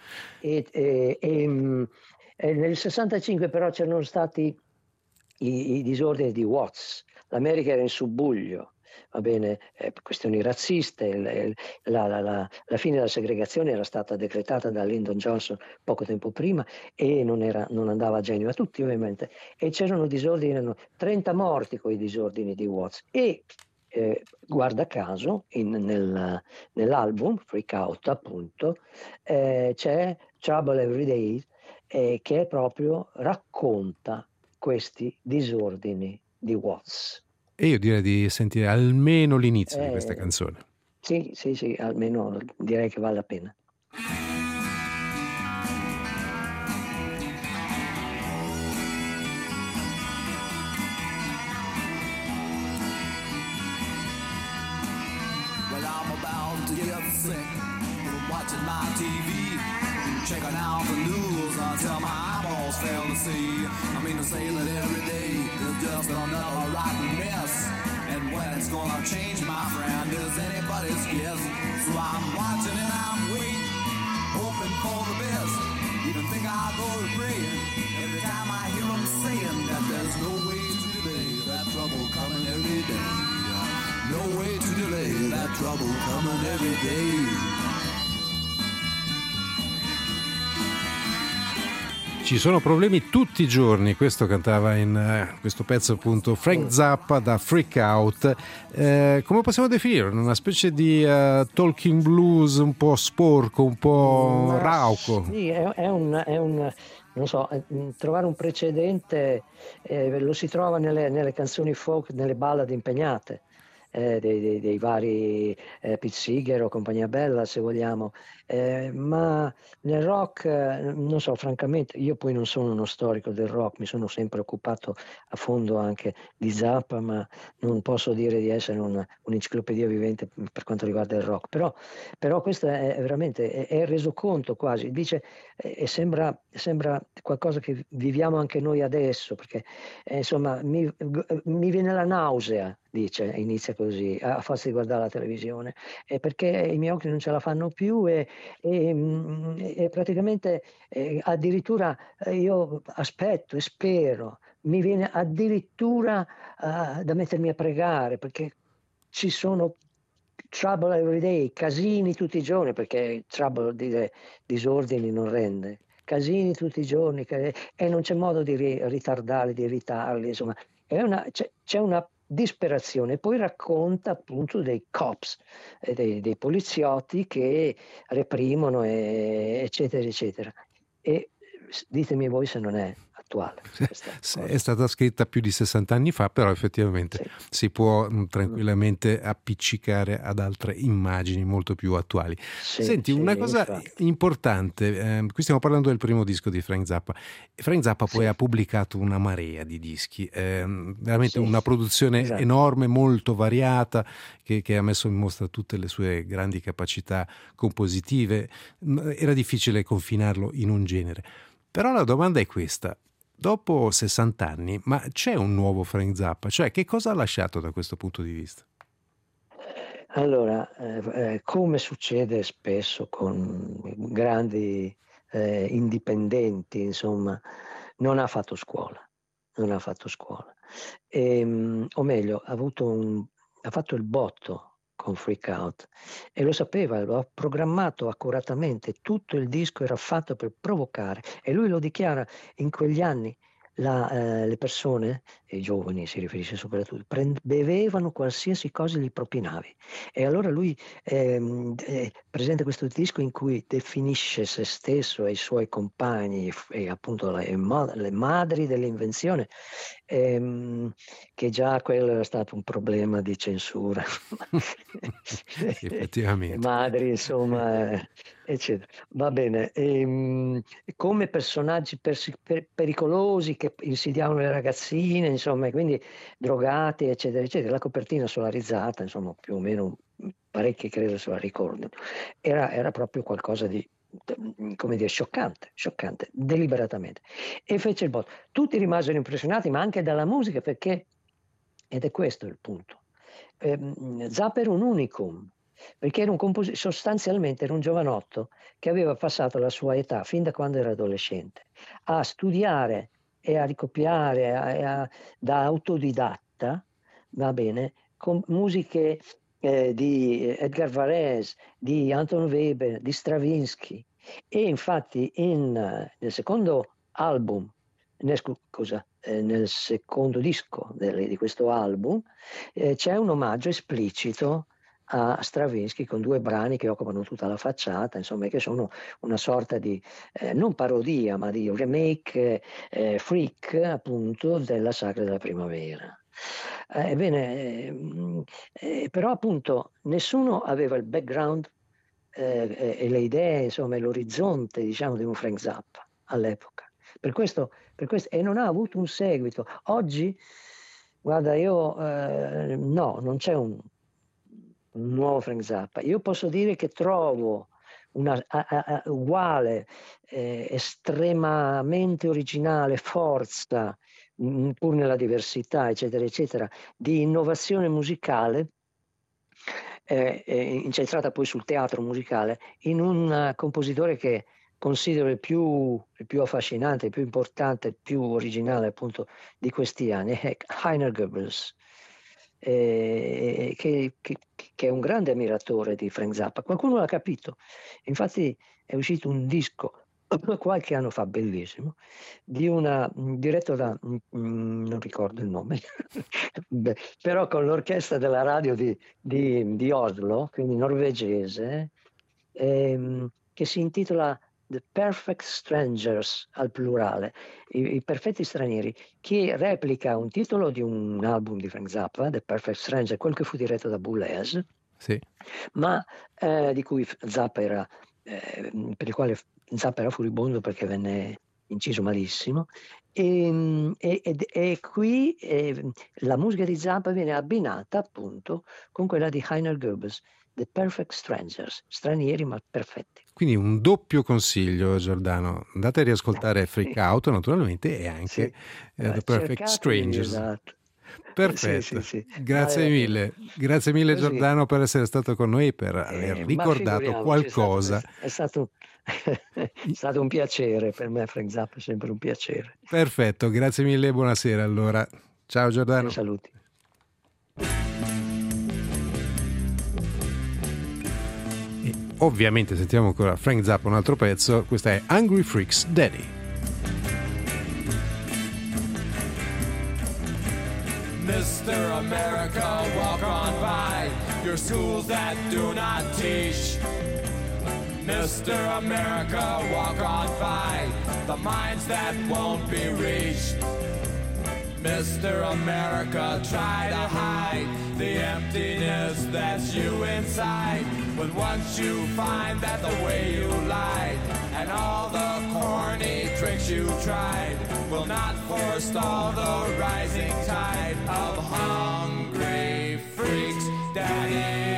E nel 65 però c'erano stati i disordini di Watts, l'America era in subbuglio, va bene, questioni razziste, la fine della segregazione era stata decretata da Lyndon Johnson poco tempo prima e non andava a genio a tutti ovviamente, e c'erano disordini, erano 30 morti con i disordini di Watts, e guarda caso nell'album Freak Out appunto c'è Trouble Every Day, che proprio racconta questi disordini di Watts. E io direi di sentire almeno l'inizio di questa canzone. Sì, almeno direi che vale la pena. Well, I'm about to get sick from watching my TV, checking out the news until my eyeballs fail to see. I mean to say that every day is just another rotten mess, and when it's gonna change, my friend, is anybody's guess. So I'm watching and I'm waiting, hoping for the best. Even think I'll go to praying every time I hear them saying that there's no way to delay that trouble coming every day. No way to delay that trouble coming every day. Ci sono problemi tutti i giorni, questo cantava in questo pezzo appunto Frank Zappa da Freak Out. Come possiamo definire? Una specie di talking blues un po' sporco, un po' rauco. Sì, è un non so, trovare un precedente lo si trova nelle canzoni folk, nelle ballad impegnate. Dei vari Pete Seeger o compagnia bella, se vogliamo, ma nel rock non so, francamente io poi non sono uno storico del rock, mi sono sempre occupato a fondo anche di Zappa, ma non posso dire di essere un'enciclopedia vivente per quanto riguarda il rock, però questo è veramente è resoconto quasi, dice, e sembra qualcosa che viviamo anche noi adesso, perché insomma mi viene la nausea, dice, inizia così, a forza di guardare la televisione, perché i miei occhi non ce la fanno più e praticamente addirittura io aspetto e spero, mi viene addirittura da mettermi a pregare, perché ci sono trouble every day, casini tutti i giorni, perché trouble dire disordini non rende, casini tutti i giorni, e non c'è modo di ritardarli, di irritarli, insomma c'è una disperazione. Poi racconta appunto dei cops, dei poliziotti che reprimono, eccetera eccetera, e ditemi voi se non è attuale. È stata scritta più di 60 anni fa, però effettivamente si può tranquillamente appiccicare ad altre immagini molto più attuali. Senti, una cosa importante, qui stiamo parlando del primo disco di Frank Zappa. Frank Zappa poi ha pubblicato una marea di dischi, veramente una produzione enorme, molto variata, che ha messo in mostra tutte le sue grandi capacità compositive. Era difficile confinarlo in un genere. Però la domanda è questa: dopo 60 anni, ma c'è un nuovo Frank Zappa? Cioè, che cosa ha lasciato da questo punto di vista? Allora, come succede spesso con grandi indipendenti, insomma, non ha fatto scuola. O meglio, ha fatto il botto con Freak Out e lo sapeva, lo ha programmato accuratamente, tutto il disco era fatto per provocare, e lui lo dichiara in quegli anni. Le persone, i giovani si riferisce soprattutto, bevevano qualsiasi cosa gli propinavi, e allora lui presenta questo disco in cui definisce se stesso e i suoi compagni e appunto le madri dell'invenzione, che già quello era stato un problema di censura. Effettivamente. Madri, insomma, eccetera. Va bene, come personaggi pericolosi che insidiavano le ragazzine, insomma, quindi drogati, eccetera, eccetera. La copertina solarizzata, insomma, più o meno parecchi credo se la ricordano. Era proprio qualcosa di, come dire, scioccante, deliberatamente. E fece il botto. Tutti rimasero impressionati, ma anche dalla musica, perché, ed è questo il punto, Zappa era un unicum, perché era sostanzialmente era un giovanotto che aveva passato la sua età, fin da quando era adolescente, a studiare e a ricopiare da autodidatta, va bene, con musiche di Edgar Varese, di Anton Weber, di Stravinsky, e infatti nel secondo album, nel secondo disco di questo album c'è un omaggio esplicito a Stravinsky con 2 brani che occupano tutta la facciata, insomma, che sono una sorta di non parodia ma di remake freak appunto della Sacra della Primavera. Però appunto nessuno aveva il background e le idee, insomma, e l'orizzonte, diciamo, di un Frank Zappa all'epoca. Per questo, e non ha avuto un seguito. Oggi, guarda, no, non c'è un nuovo Frank Zappa. Io posso dire che trovo una uguale, estremamente originale forza, pur nella diversità, eccetera, eccetera, di innovazione musicale, incentrata poi sul teatro musicale, in un compositore che considero il più affascinante, il più importante, il più originale appunto di questi anni, Heiner Goebbels, che è un grande ammiratore di Frank Zappa. Qualcuno l'ha capito, infatti è uscito un disco qualche anno fa bellissimo, diretto da non ricordo il nome però con l'orchestra della radio di Oslo, quindi norvegese, che si intitola The Perfect Strangers, al plurale, i perfetti stranieri, che replica un titolo di un album di Frank Zappa, The Perfect Stranger, quel che fu diretto da Boulez, sì, ma di cui Zappa era per il quale Zappa era furibondo perché venne inciso malissimo, e qui la musica di Zappa viene abbinata appunto con quella di Heiner Goebbels, The Perfect Strangers, stranieri ma perfetti. Quindi un doppio consiglio, Giordano: andate a riascoltare Freak Out naturalmente, e anche The Perfect Strangers. Esatto. Perfetto, sì. Grazie mille così. Giordano, per essere stato con noi, per aver ricordato qualcosa. È stato un piacere per me. Frank Zappa è sempre un piacere. Perfetto, grazie mille, buonasera allora. Ciao Giordano. Saluti. E ovviamente sentiamo ancora Frank Zappa, un altro pezzo. Questa è Hungry Freaks Daddy. Mr. America, walk on by your schools that do not teach. Mr. America, walk on by the minds that won't be reached. Mr. America, try to hide the emptiness that's you inside. But once you find that the way you lied and all the corny tricks you tried will not forestall the rising tide of hungry freaks, Daddy.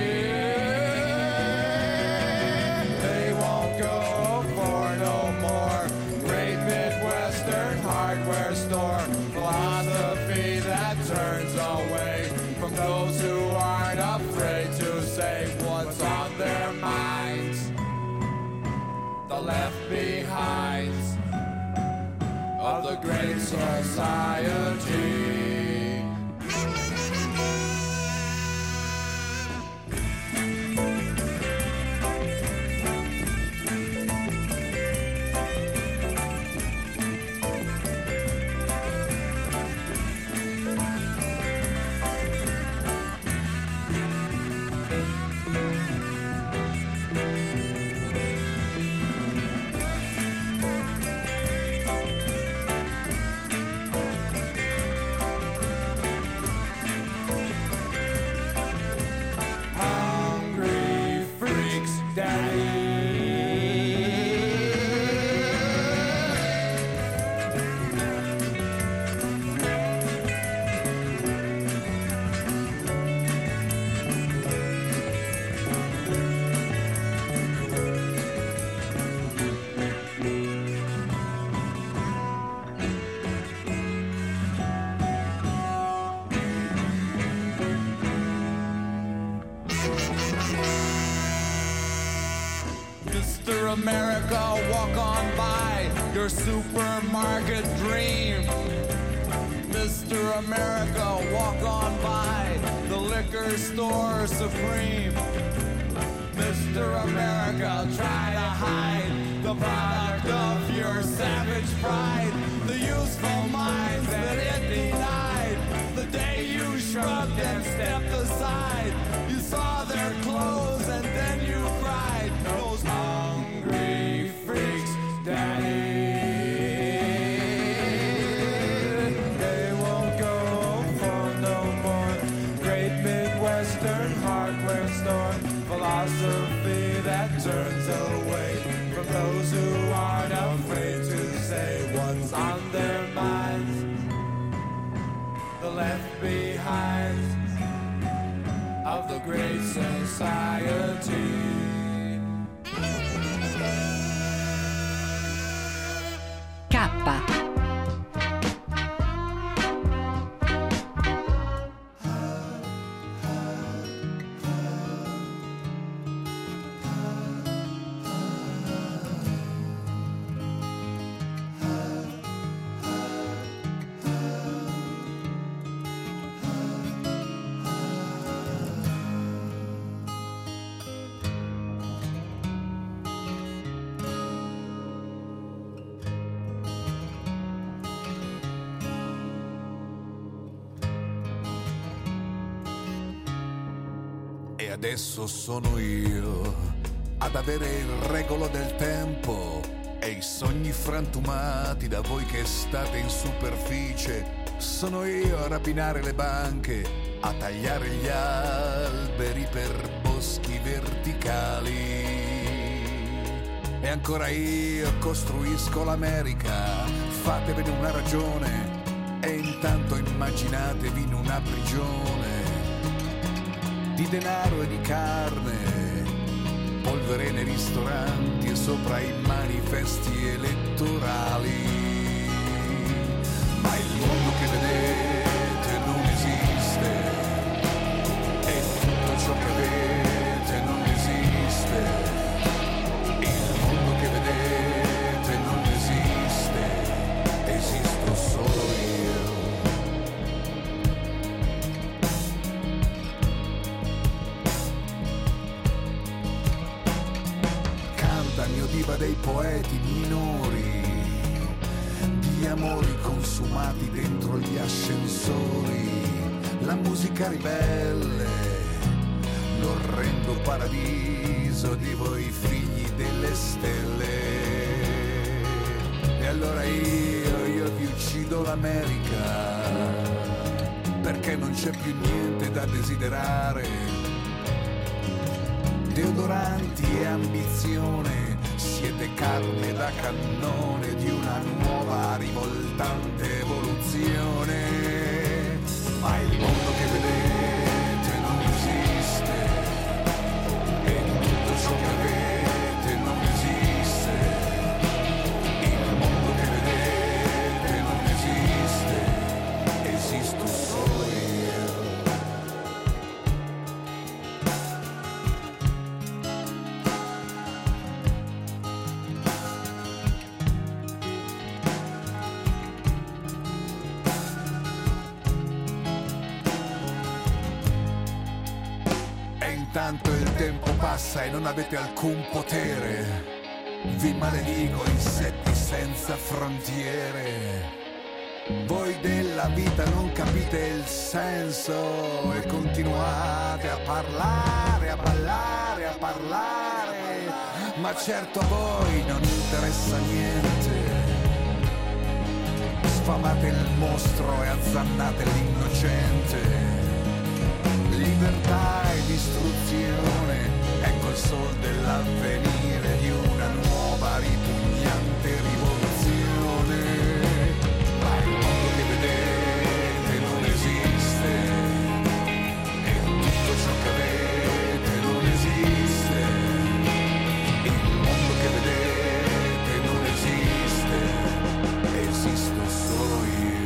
They won't go for no more great Midwestern hardware store philosophy that turns away from those who aren't afraid to say what's on their minds. The left behinds of the great society. America, walk on by your supermarket dream. Mr. America, walk on by the liquor store supreme. Mr. America, try to hide the product of your savage pride, the useful minds that it denied. The day you shrugged and stepped aside, you saw their clothes and then you cried. Those hungry freaks, Daddy. They won't go for no more great Midwestern hardware store philosophy that turns away from those who aren't afraid to say what's on their minds. The left behind of the great society. K. Adesso sono io ad avere il regolo del tempo e i sogni frantumati da voi che state in superficie. Sono io a rapinare le banche, a tagliare gli alberi per boschi verticali. E ancora io costruisco l'America, fatevene una ragione e intanto immaginatevi in una prigione di denaro e di carne, polvere nei ristoranti e sopra i manifesti elettorali. Ma il mondo che vedete non esiste e tutto ciò che avete non esiste. Il mondo che vedete non esiste, esisto solo io. Mio diva dei poeti minori, di amori consumati dentro gli ascensori, la musica ribelle, l'orrendo paradiso di voi figli delle stelle. E allora io vi uccido l'America, perché non c'è più niente da desiderare. Deodoranti e ambizione, siete carne da cannone di una nuova rivoltante evoluzione. Ma il mondo che vedete non esiste e tutto ciò che avete non esiste. Il mondo che vedete non esiste, esisto solo io. Tanto il tempo passa e non avete alcun potere. Vi maledico, insetti senza frontiere. Voi della vita non capite il senso e continuate a parlare, a ballare, a parlare. Ma certo a voi non interessa niente. Sfamate il mostro e azzannate l'innocente. Libertà e distruzione, ecco il sol dell'avvenire di una nuova ripugnante rivoluzione. Ma il mondo che vedete non esiste e tutto ciò che avete non esiste. Il mondo che vedete non esiste, esisto solo io.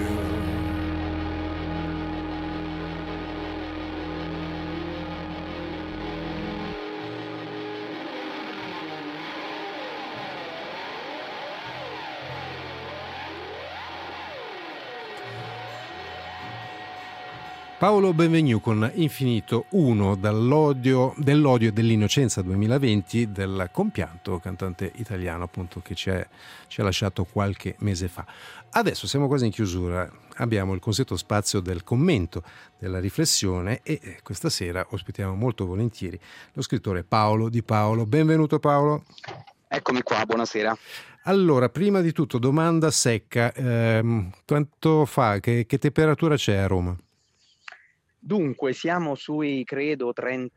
Paolo Benvenu con Infinito 1 dell'odio e dell'innocenza 2020 del compianto cantante italiano, appunto, che ci ha lasciato qualche mese fa. Adesso siamo quasi in chiusura, abbiamo il consueto spazio del commento, della riflessione, e questa sera ospitiamo molto volentieri lo scrittore Paolo Di Paolo. Benvenuto Paolo. Eccomi qua, buonasera. Allora, prima di tutto, domanda secca, quanto fa, che temperatura c'è a Roma? Dunque, siamo sui, credo,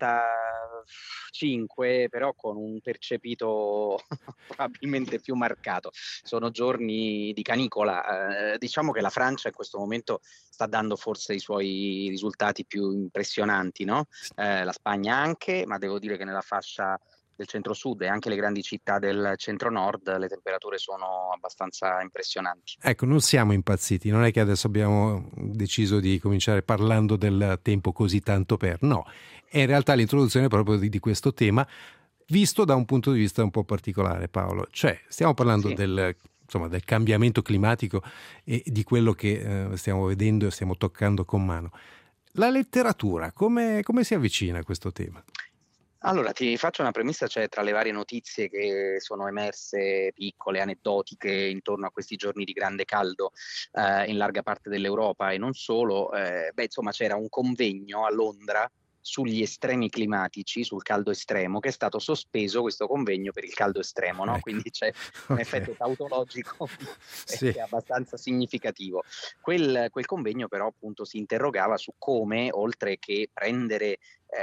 35, però con un percepito probabilmente più marcato. Sono giorni di canicola. Diciamo che la Francia in questo momento sta dando forse i suoi risultati più impressionanti, no? La Spagna anche, ma devo dire che nella fascia del centro-sud e anche le grandi città del centro-nord le temperature sono abbastanza impressionanti. Ecco, non siamo impazziti, non è che adesso abbiamo deciso di cominciare parlando del tempo così tanto per, no, è in realtà l'introduzione proprio di questo tema visto da un punto di vista un po' particolare, Paolo, cioè stiamo parlando Sì. del cambiamento climatico e di quello che stiamo vedendo e stiamo toccando con mano. La letteratura come si avvicina a questo tema? Allora, ti faccio una premessa, cioè tra le varie notizie che sono emerse, piccole, aneddotiche, intorno a questi giorni di grande caldo in larga parte dell'Europa e non solo, c'era un convegno a Londra sugli estremi climatici, sul caldo estremo, che è stato sospeso questo convegno per il caldo estremo, no? Ecco. Quindi c'è un effetto tautologico Sì. che è abbastanza significativo. Quel convegno però appunto si interrogava su come, oltre che prendere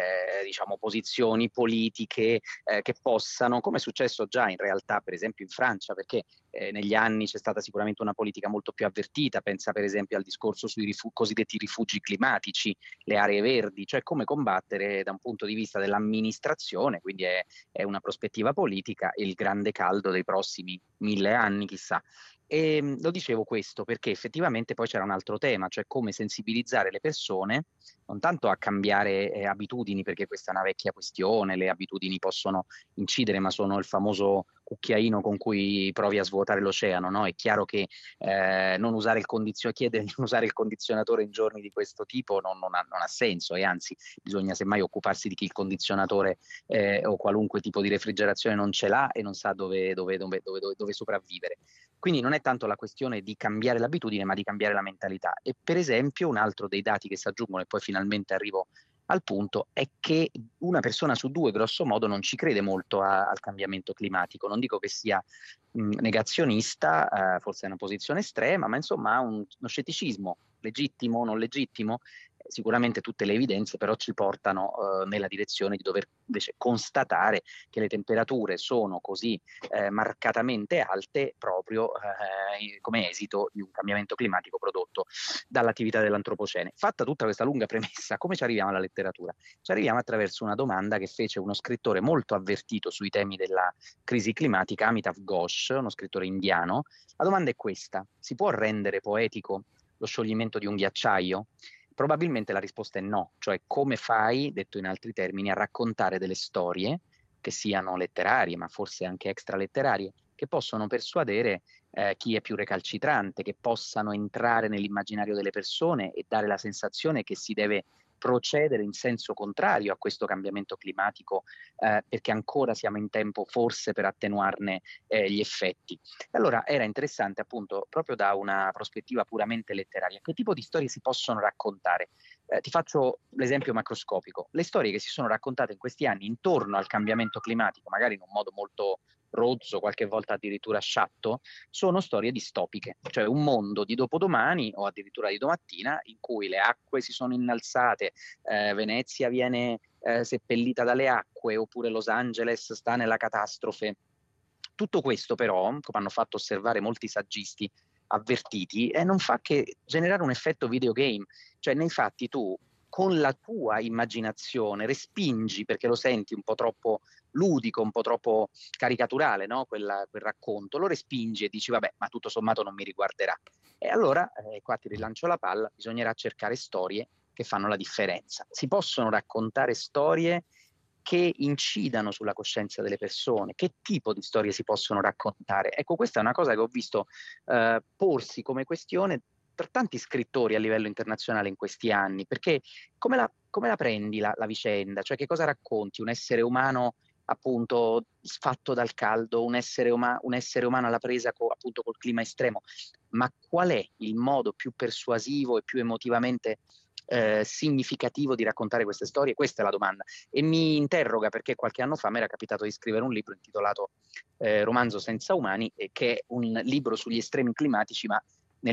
posizioni politiche che possano, come è successo già in realtà per esempio in Francia, perché negli anni c'è stata sicuramente una politica molto più avvertita, pensa per esempio al discorso sui cosiddetti rifugi climatici, le aree verdi, cioè come combattere da un punto di vista dell'amministrazione, quindi è una prospettiva politica, il grande caldo dei prossimi 1000 anni chissà. E lo dicevo questo perché effettivamente poi c'era un altro tema, cioè come sensibilizzare le persone non tanto a cambiare abitudini, perché questa è una vecchia questione, le abitudini possono incidere, ma sono il famoso cucchiaino con cui provi a svuotare l'oceano, no? È chiaro che non usare chiedere di non usare il condizionatore in giorni di questo tipo non ha senso, e anzi bisogna semmai occuparsi di chi il condizionatore o qualunque tipo di refrigerazione non ce l'ha e non sa dove sopravvivere. Quindi non è tanto la questione di cambiare l'abitudine, ma di cambiare la mentalità. E per esempio un altro dei dati che si aggiungono, e poi finalmente arrivo al punto, è che una persona su due, grosso modo, non ci crede molto al cambiamento climatico. Non dico che sia negazionista, forse è una posizione estrema, ma insomma ha uno scetticismo legittimo, non legittimo. Sicuramente tutte le evidenze però ci portano nella direzione di dover invece constatare che le temperature sono così marcatamente alte proprio come esito di un cambiamento climatico prodotto dall'attività dell'antropocene. Fatta tutta questa lunga premessa, come ci arriviamo alla letteratura? Ci arriviamo attraverso una domanda che fece uno scrittore molto avvertito sui temi della crisi climatica, Amitav Ghosh, uno scrittore indiano. La domanda è questa: si può rendere poetico lo scioglimento di un ghiacciaio? Probabilmente la risposta è no, cioè come fai, detto in altri termini, a raccontare delle storie che siano letterarie, ma forse anche extraletterarie, che possono persuadere chi è più recalcitrante, che possano entrare nell'immaginario delle persone e dare la sensazione che si deve procedere in senso contrario a questo cambiamento climatico, perché ancora siamo in tempo forse per attenuarne gli effetti. Allora era interessante appunto proprio da una prospettiva puramente letteraria che tipo di storie si possono raccontare. Ti faccio l'esempio macroscopico: le storie che si sono raccontate in questi anni intorno al cambiamento climatico, magari in un modo molto rozzo, qualche volta addirittura sciatto, sono storie distopiche, cioè un mondo di dopodomani o addirittura di domattina in cui le acque si sono innalzate, Venezia viene seppellita dalle acque, oppure Los Angeles sta nella catastrofe. Tutto questo però, come hanno fatto osservare molti saggisti avvertiti, non fa che generare un effetto videogame, cioè nei fatti tu con la tua immaginazione respingi, perché lo senti un po' troppo ludico, un po' troppo caricaturale, no? Quel racconto, lo respingi e dici vabbè, ma tutto sommato non mi riguarderà. E allora, qua ti rilancio la palla, bisognerà cercare storie che fanno la differenza. Si possono raccontare storie che incidano sulla coscienza delle persone. Che tipo di storie si possono raccontare? Ecco, questa è una cosa che ho visto porsi come questione per tanti scrittori a livello internazionale in questi anni, perché come la prendi la vicenda? Cioè, che cosa racconti? Un essere umano appunto sfatto dal caldo, un essere umano alla presa appunto col clima estremo, ma qual è il modo più persuasivo e più emotivamente significativo di raccontare queste storie? Questa è la domanda, e mi interroga perché qualche anno fa mi era capitato di scrivere un libro intitolato Romanzo senza umani, che è un libro sugli estremi climatici, ma nel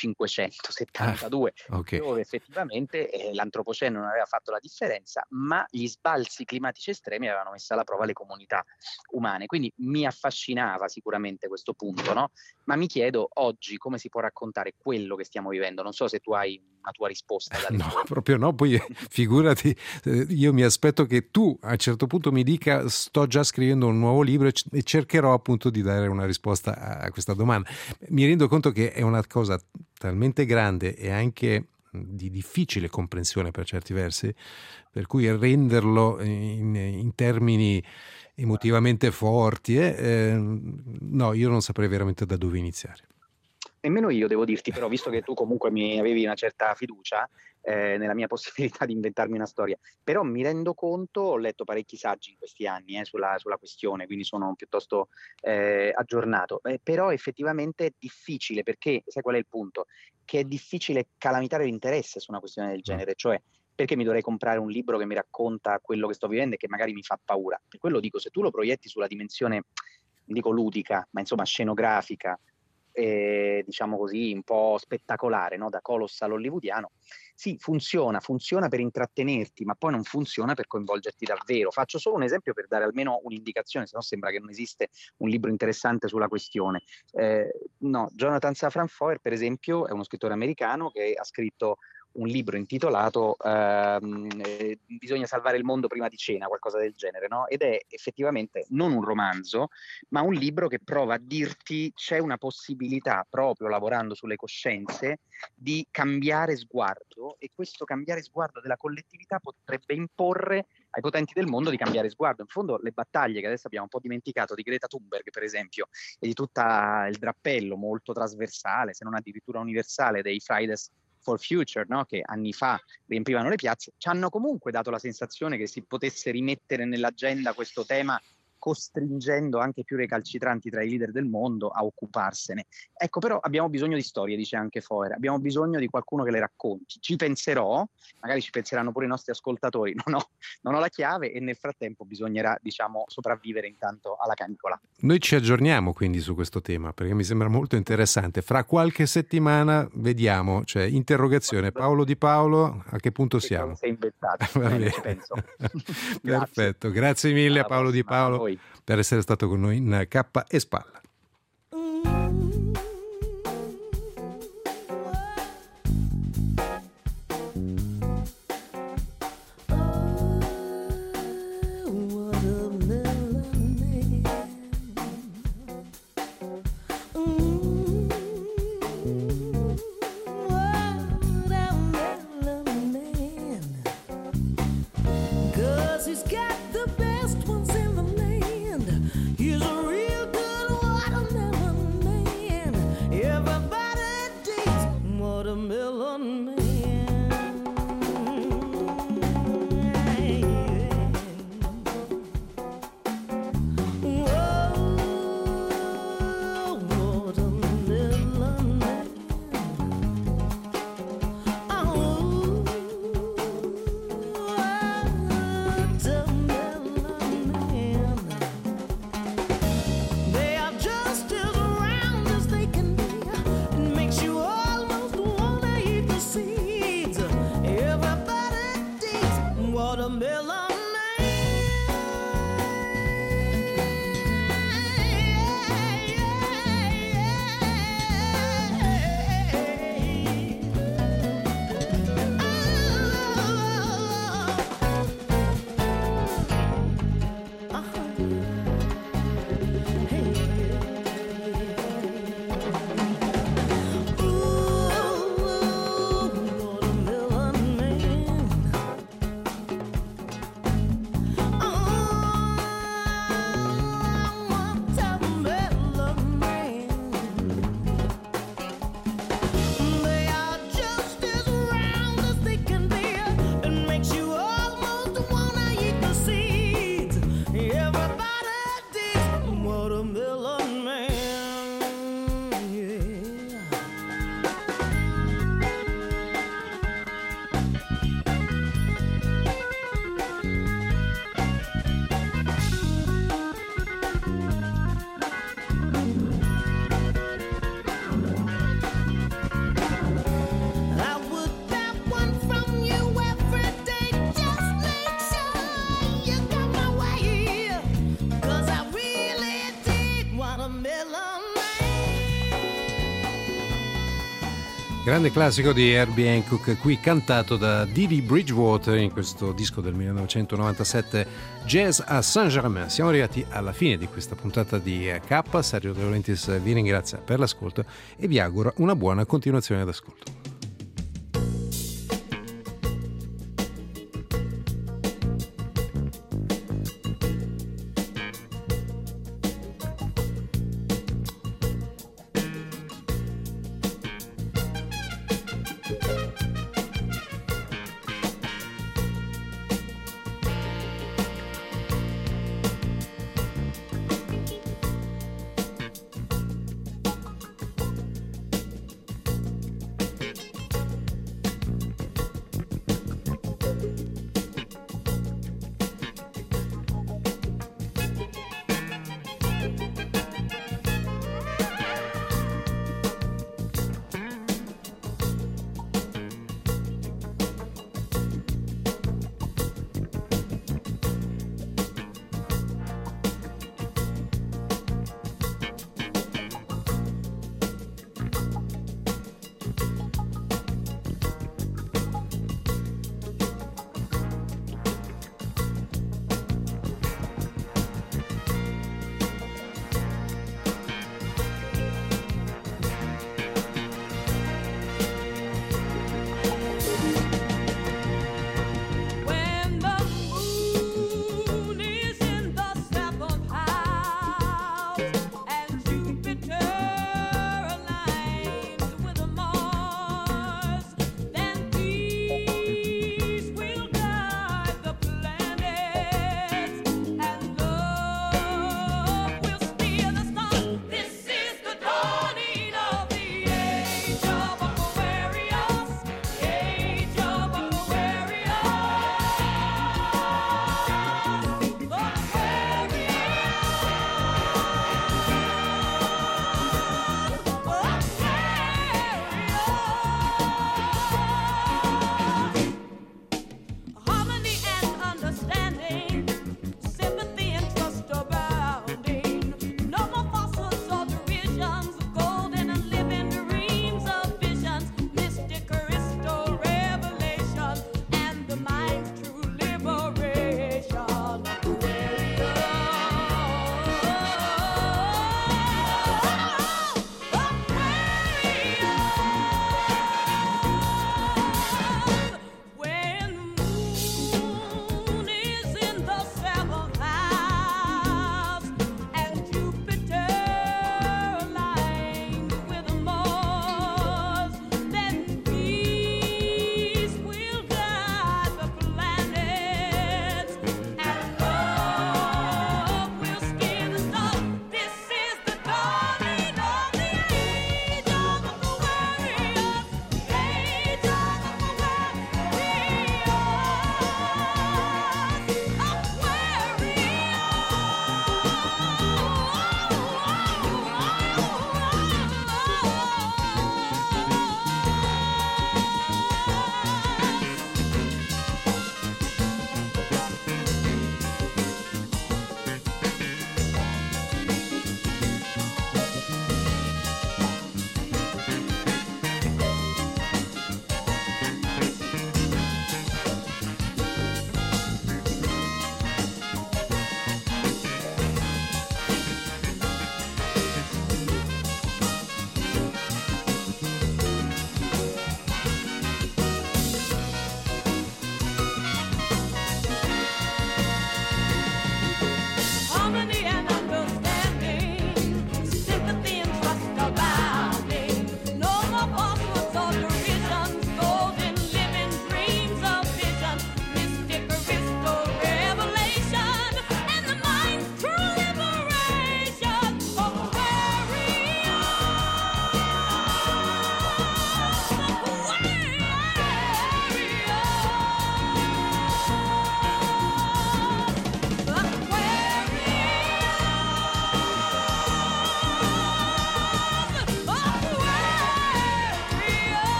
1572, dove effettivamente l'antropoceno non aveva fatto la differenza, ma gli sbalzi climatici estremi avevano messo alla prova le comunità umane. Quindi mi affascinava sicuramente questo punto, no? Ma mi chiedo oggi come si può raccontare quello che stiamo vivendo. Non so se tu hai una tua risposta. No, proprio no, poi figurati, io mi aspetto che tu a un certo punto mi dica: sto già scrivendo un nuovo libro e cercherò appunto di dare una risposta a questa domanda. Mi rendo conto che è una cosa talmente grande e anche di difficile comprensione per certi versi, per cui renderlo in termini emotivamente forti, no, io non saprei veramente da dove iniziare. Nemmeno io, devo dirti, però, visto che tu comunque mi avevi una certa fiducia nella mia possibilità di inventarmi una storia, però mi rendo conto, ho letto parecchi saggi in questi anni sulla questione, quindi sono piuttosto aggiornato, però effettivamente è difficile, perché sai qual è il punto? Che è difficile calamitare l'interesse su una questione del genere, cioè perché mi dovrei comprare un libro che mi racconta quello che sto vivendo e che magari mi fa paura? Per quello dico, se tu lo proietti sulla dimensione, non dico ludica, ma insomma scenografica, diciamo così, un po' spettacolare, no? Da colossal hollywoodiano, sì, funziona per intrattenerti, ma poi non funziona per coinvolgerti davvero. Faccio solo un esempio per dare almeno un'indicazione, se no sembra che non esiste un libro interessante sulla questione. No, Jonathan Safran Foer, per esempio, è uno scrittore americano che ha scritto un libro intitolato Bisogna salvare il mondo prima di cena, qualcosa del genere, no? Ed è effettivamente non un romanzo, ma un libro che prova a dirti c'è una possibilità, proprio lavorando sulle coscienze, di cambiare sguardo, e questo cambiare sguardo della collettività potrebbe imporre ai potenti del mondo di cambiare sguardo. In fondo le battaglie che adesso abbiamo un po' dimenticato, di Greta Thunberg per esempio, e di tutto il drappello molto trasversale, se non addirittura universale, dei Fridays for Future, no? Che anni fa riempivano le piazze, ci hanno comunque dato la sensazione che si potesse rimettere nell'agenda questo tema, costringendo anche più recalcitranti tra i leader del mondo a occuparsene. Ecco, però abbiamo bisogno di storie, dice anche Foer, abbiamo bisogno di qualcuno che le racconti. Ci penserò, magari ci penseranno pure i nostri ascoltatori, non ho la chiave, e nel frattempo bisognerà, diciamo, sopravvivere intanto alla canicola. Noi ci aggiorniamo quindi su questo tema, perché mi sembra molto interessante. Fra qualche settimana vediamo, cioè interrogazione, Paolo Di Paolo, a che punto siamo? Sei inventato, ci penso. Perfetto, grazie mille a Paolo Di Paolo per essere stato con noi in Cappa e Spalla. He's got the best ones in the land. He's a real good one. Grande classico di Herbie Hancock, qui cantato da Didi Bridgewater in questo disco del 1997, Jazz a Saint-Germain. Siamo arrivati alla fine di questa puntata di K. Sergio De Laurentiis vi ringrazia per l'ascolto e vi auguro una buona continuazione d'ascolto.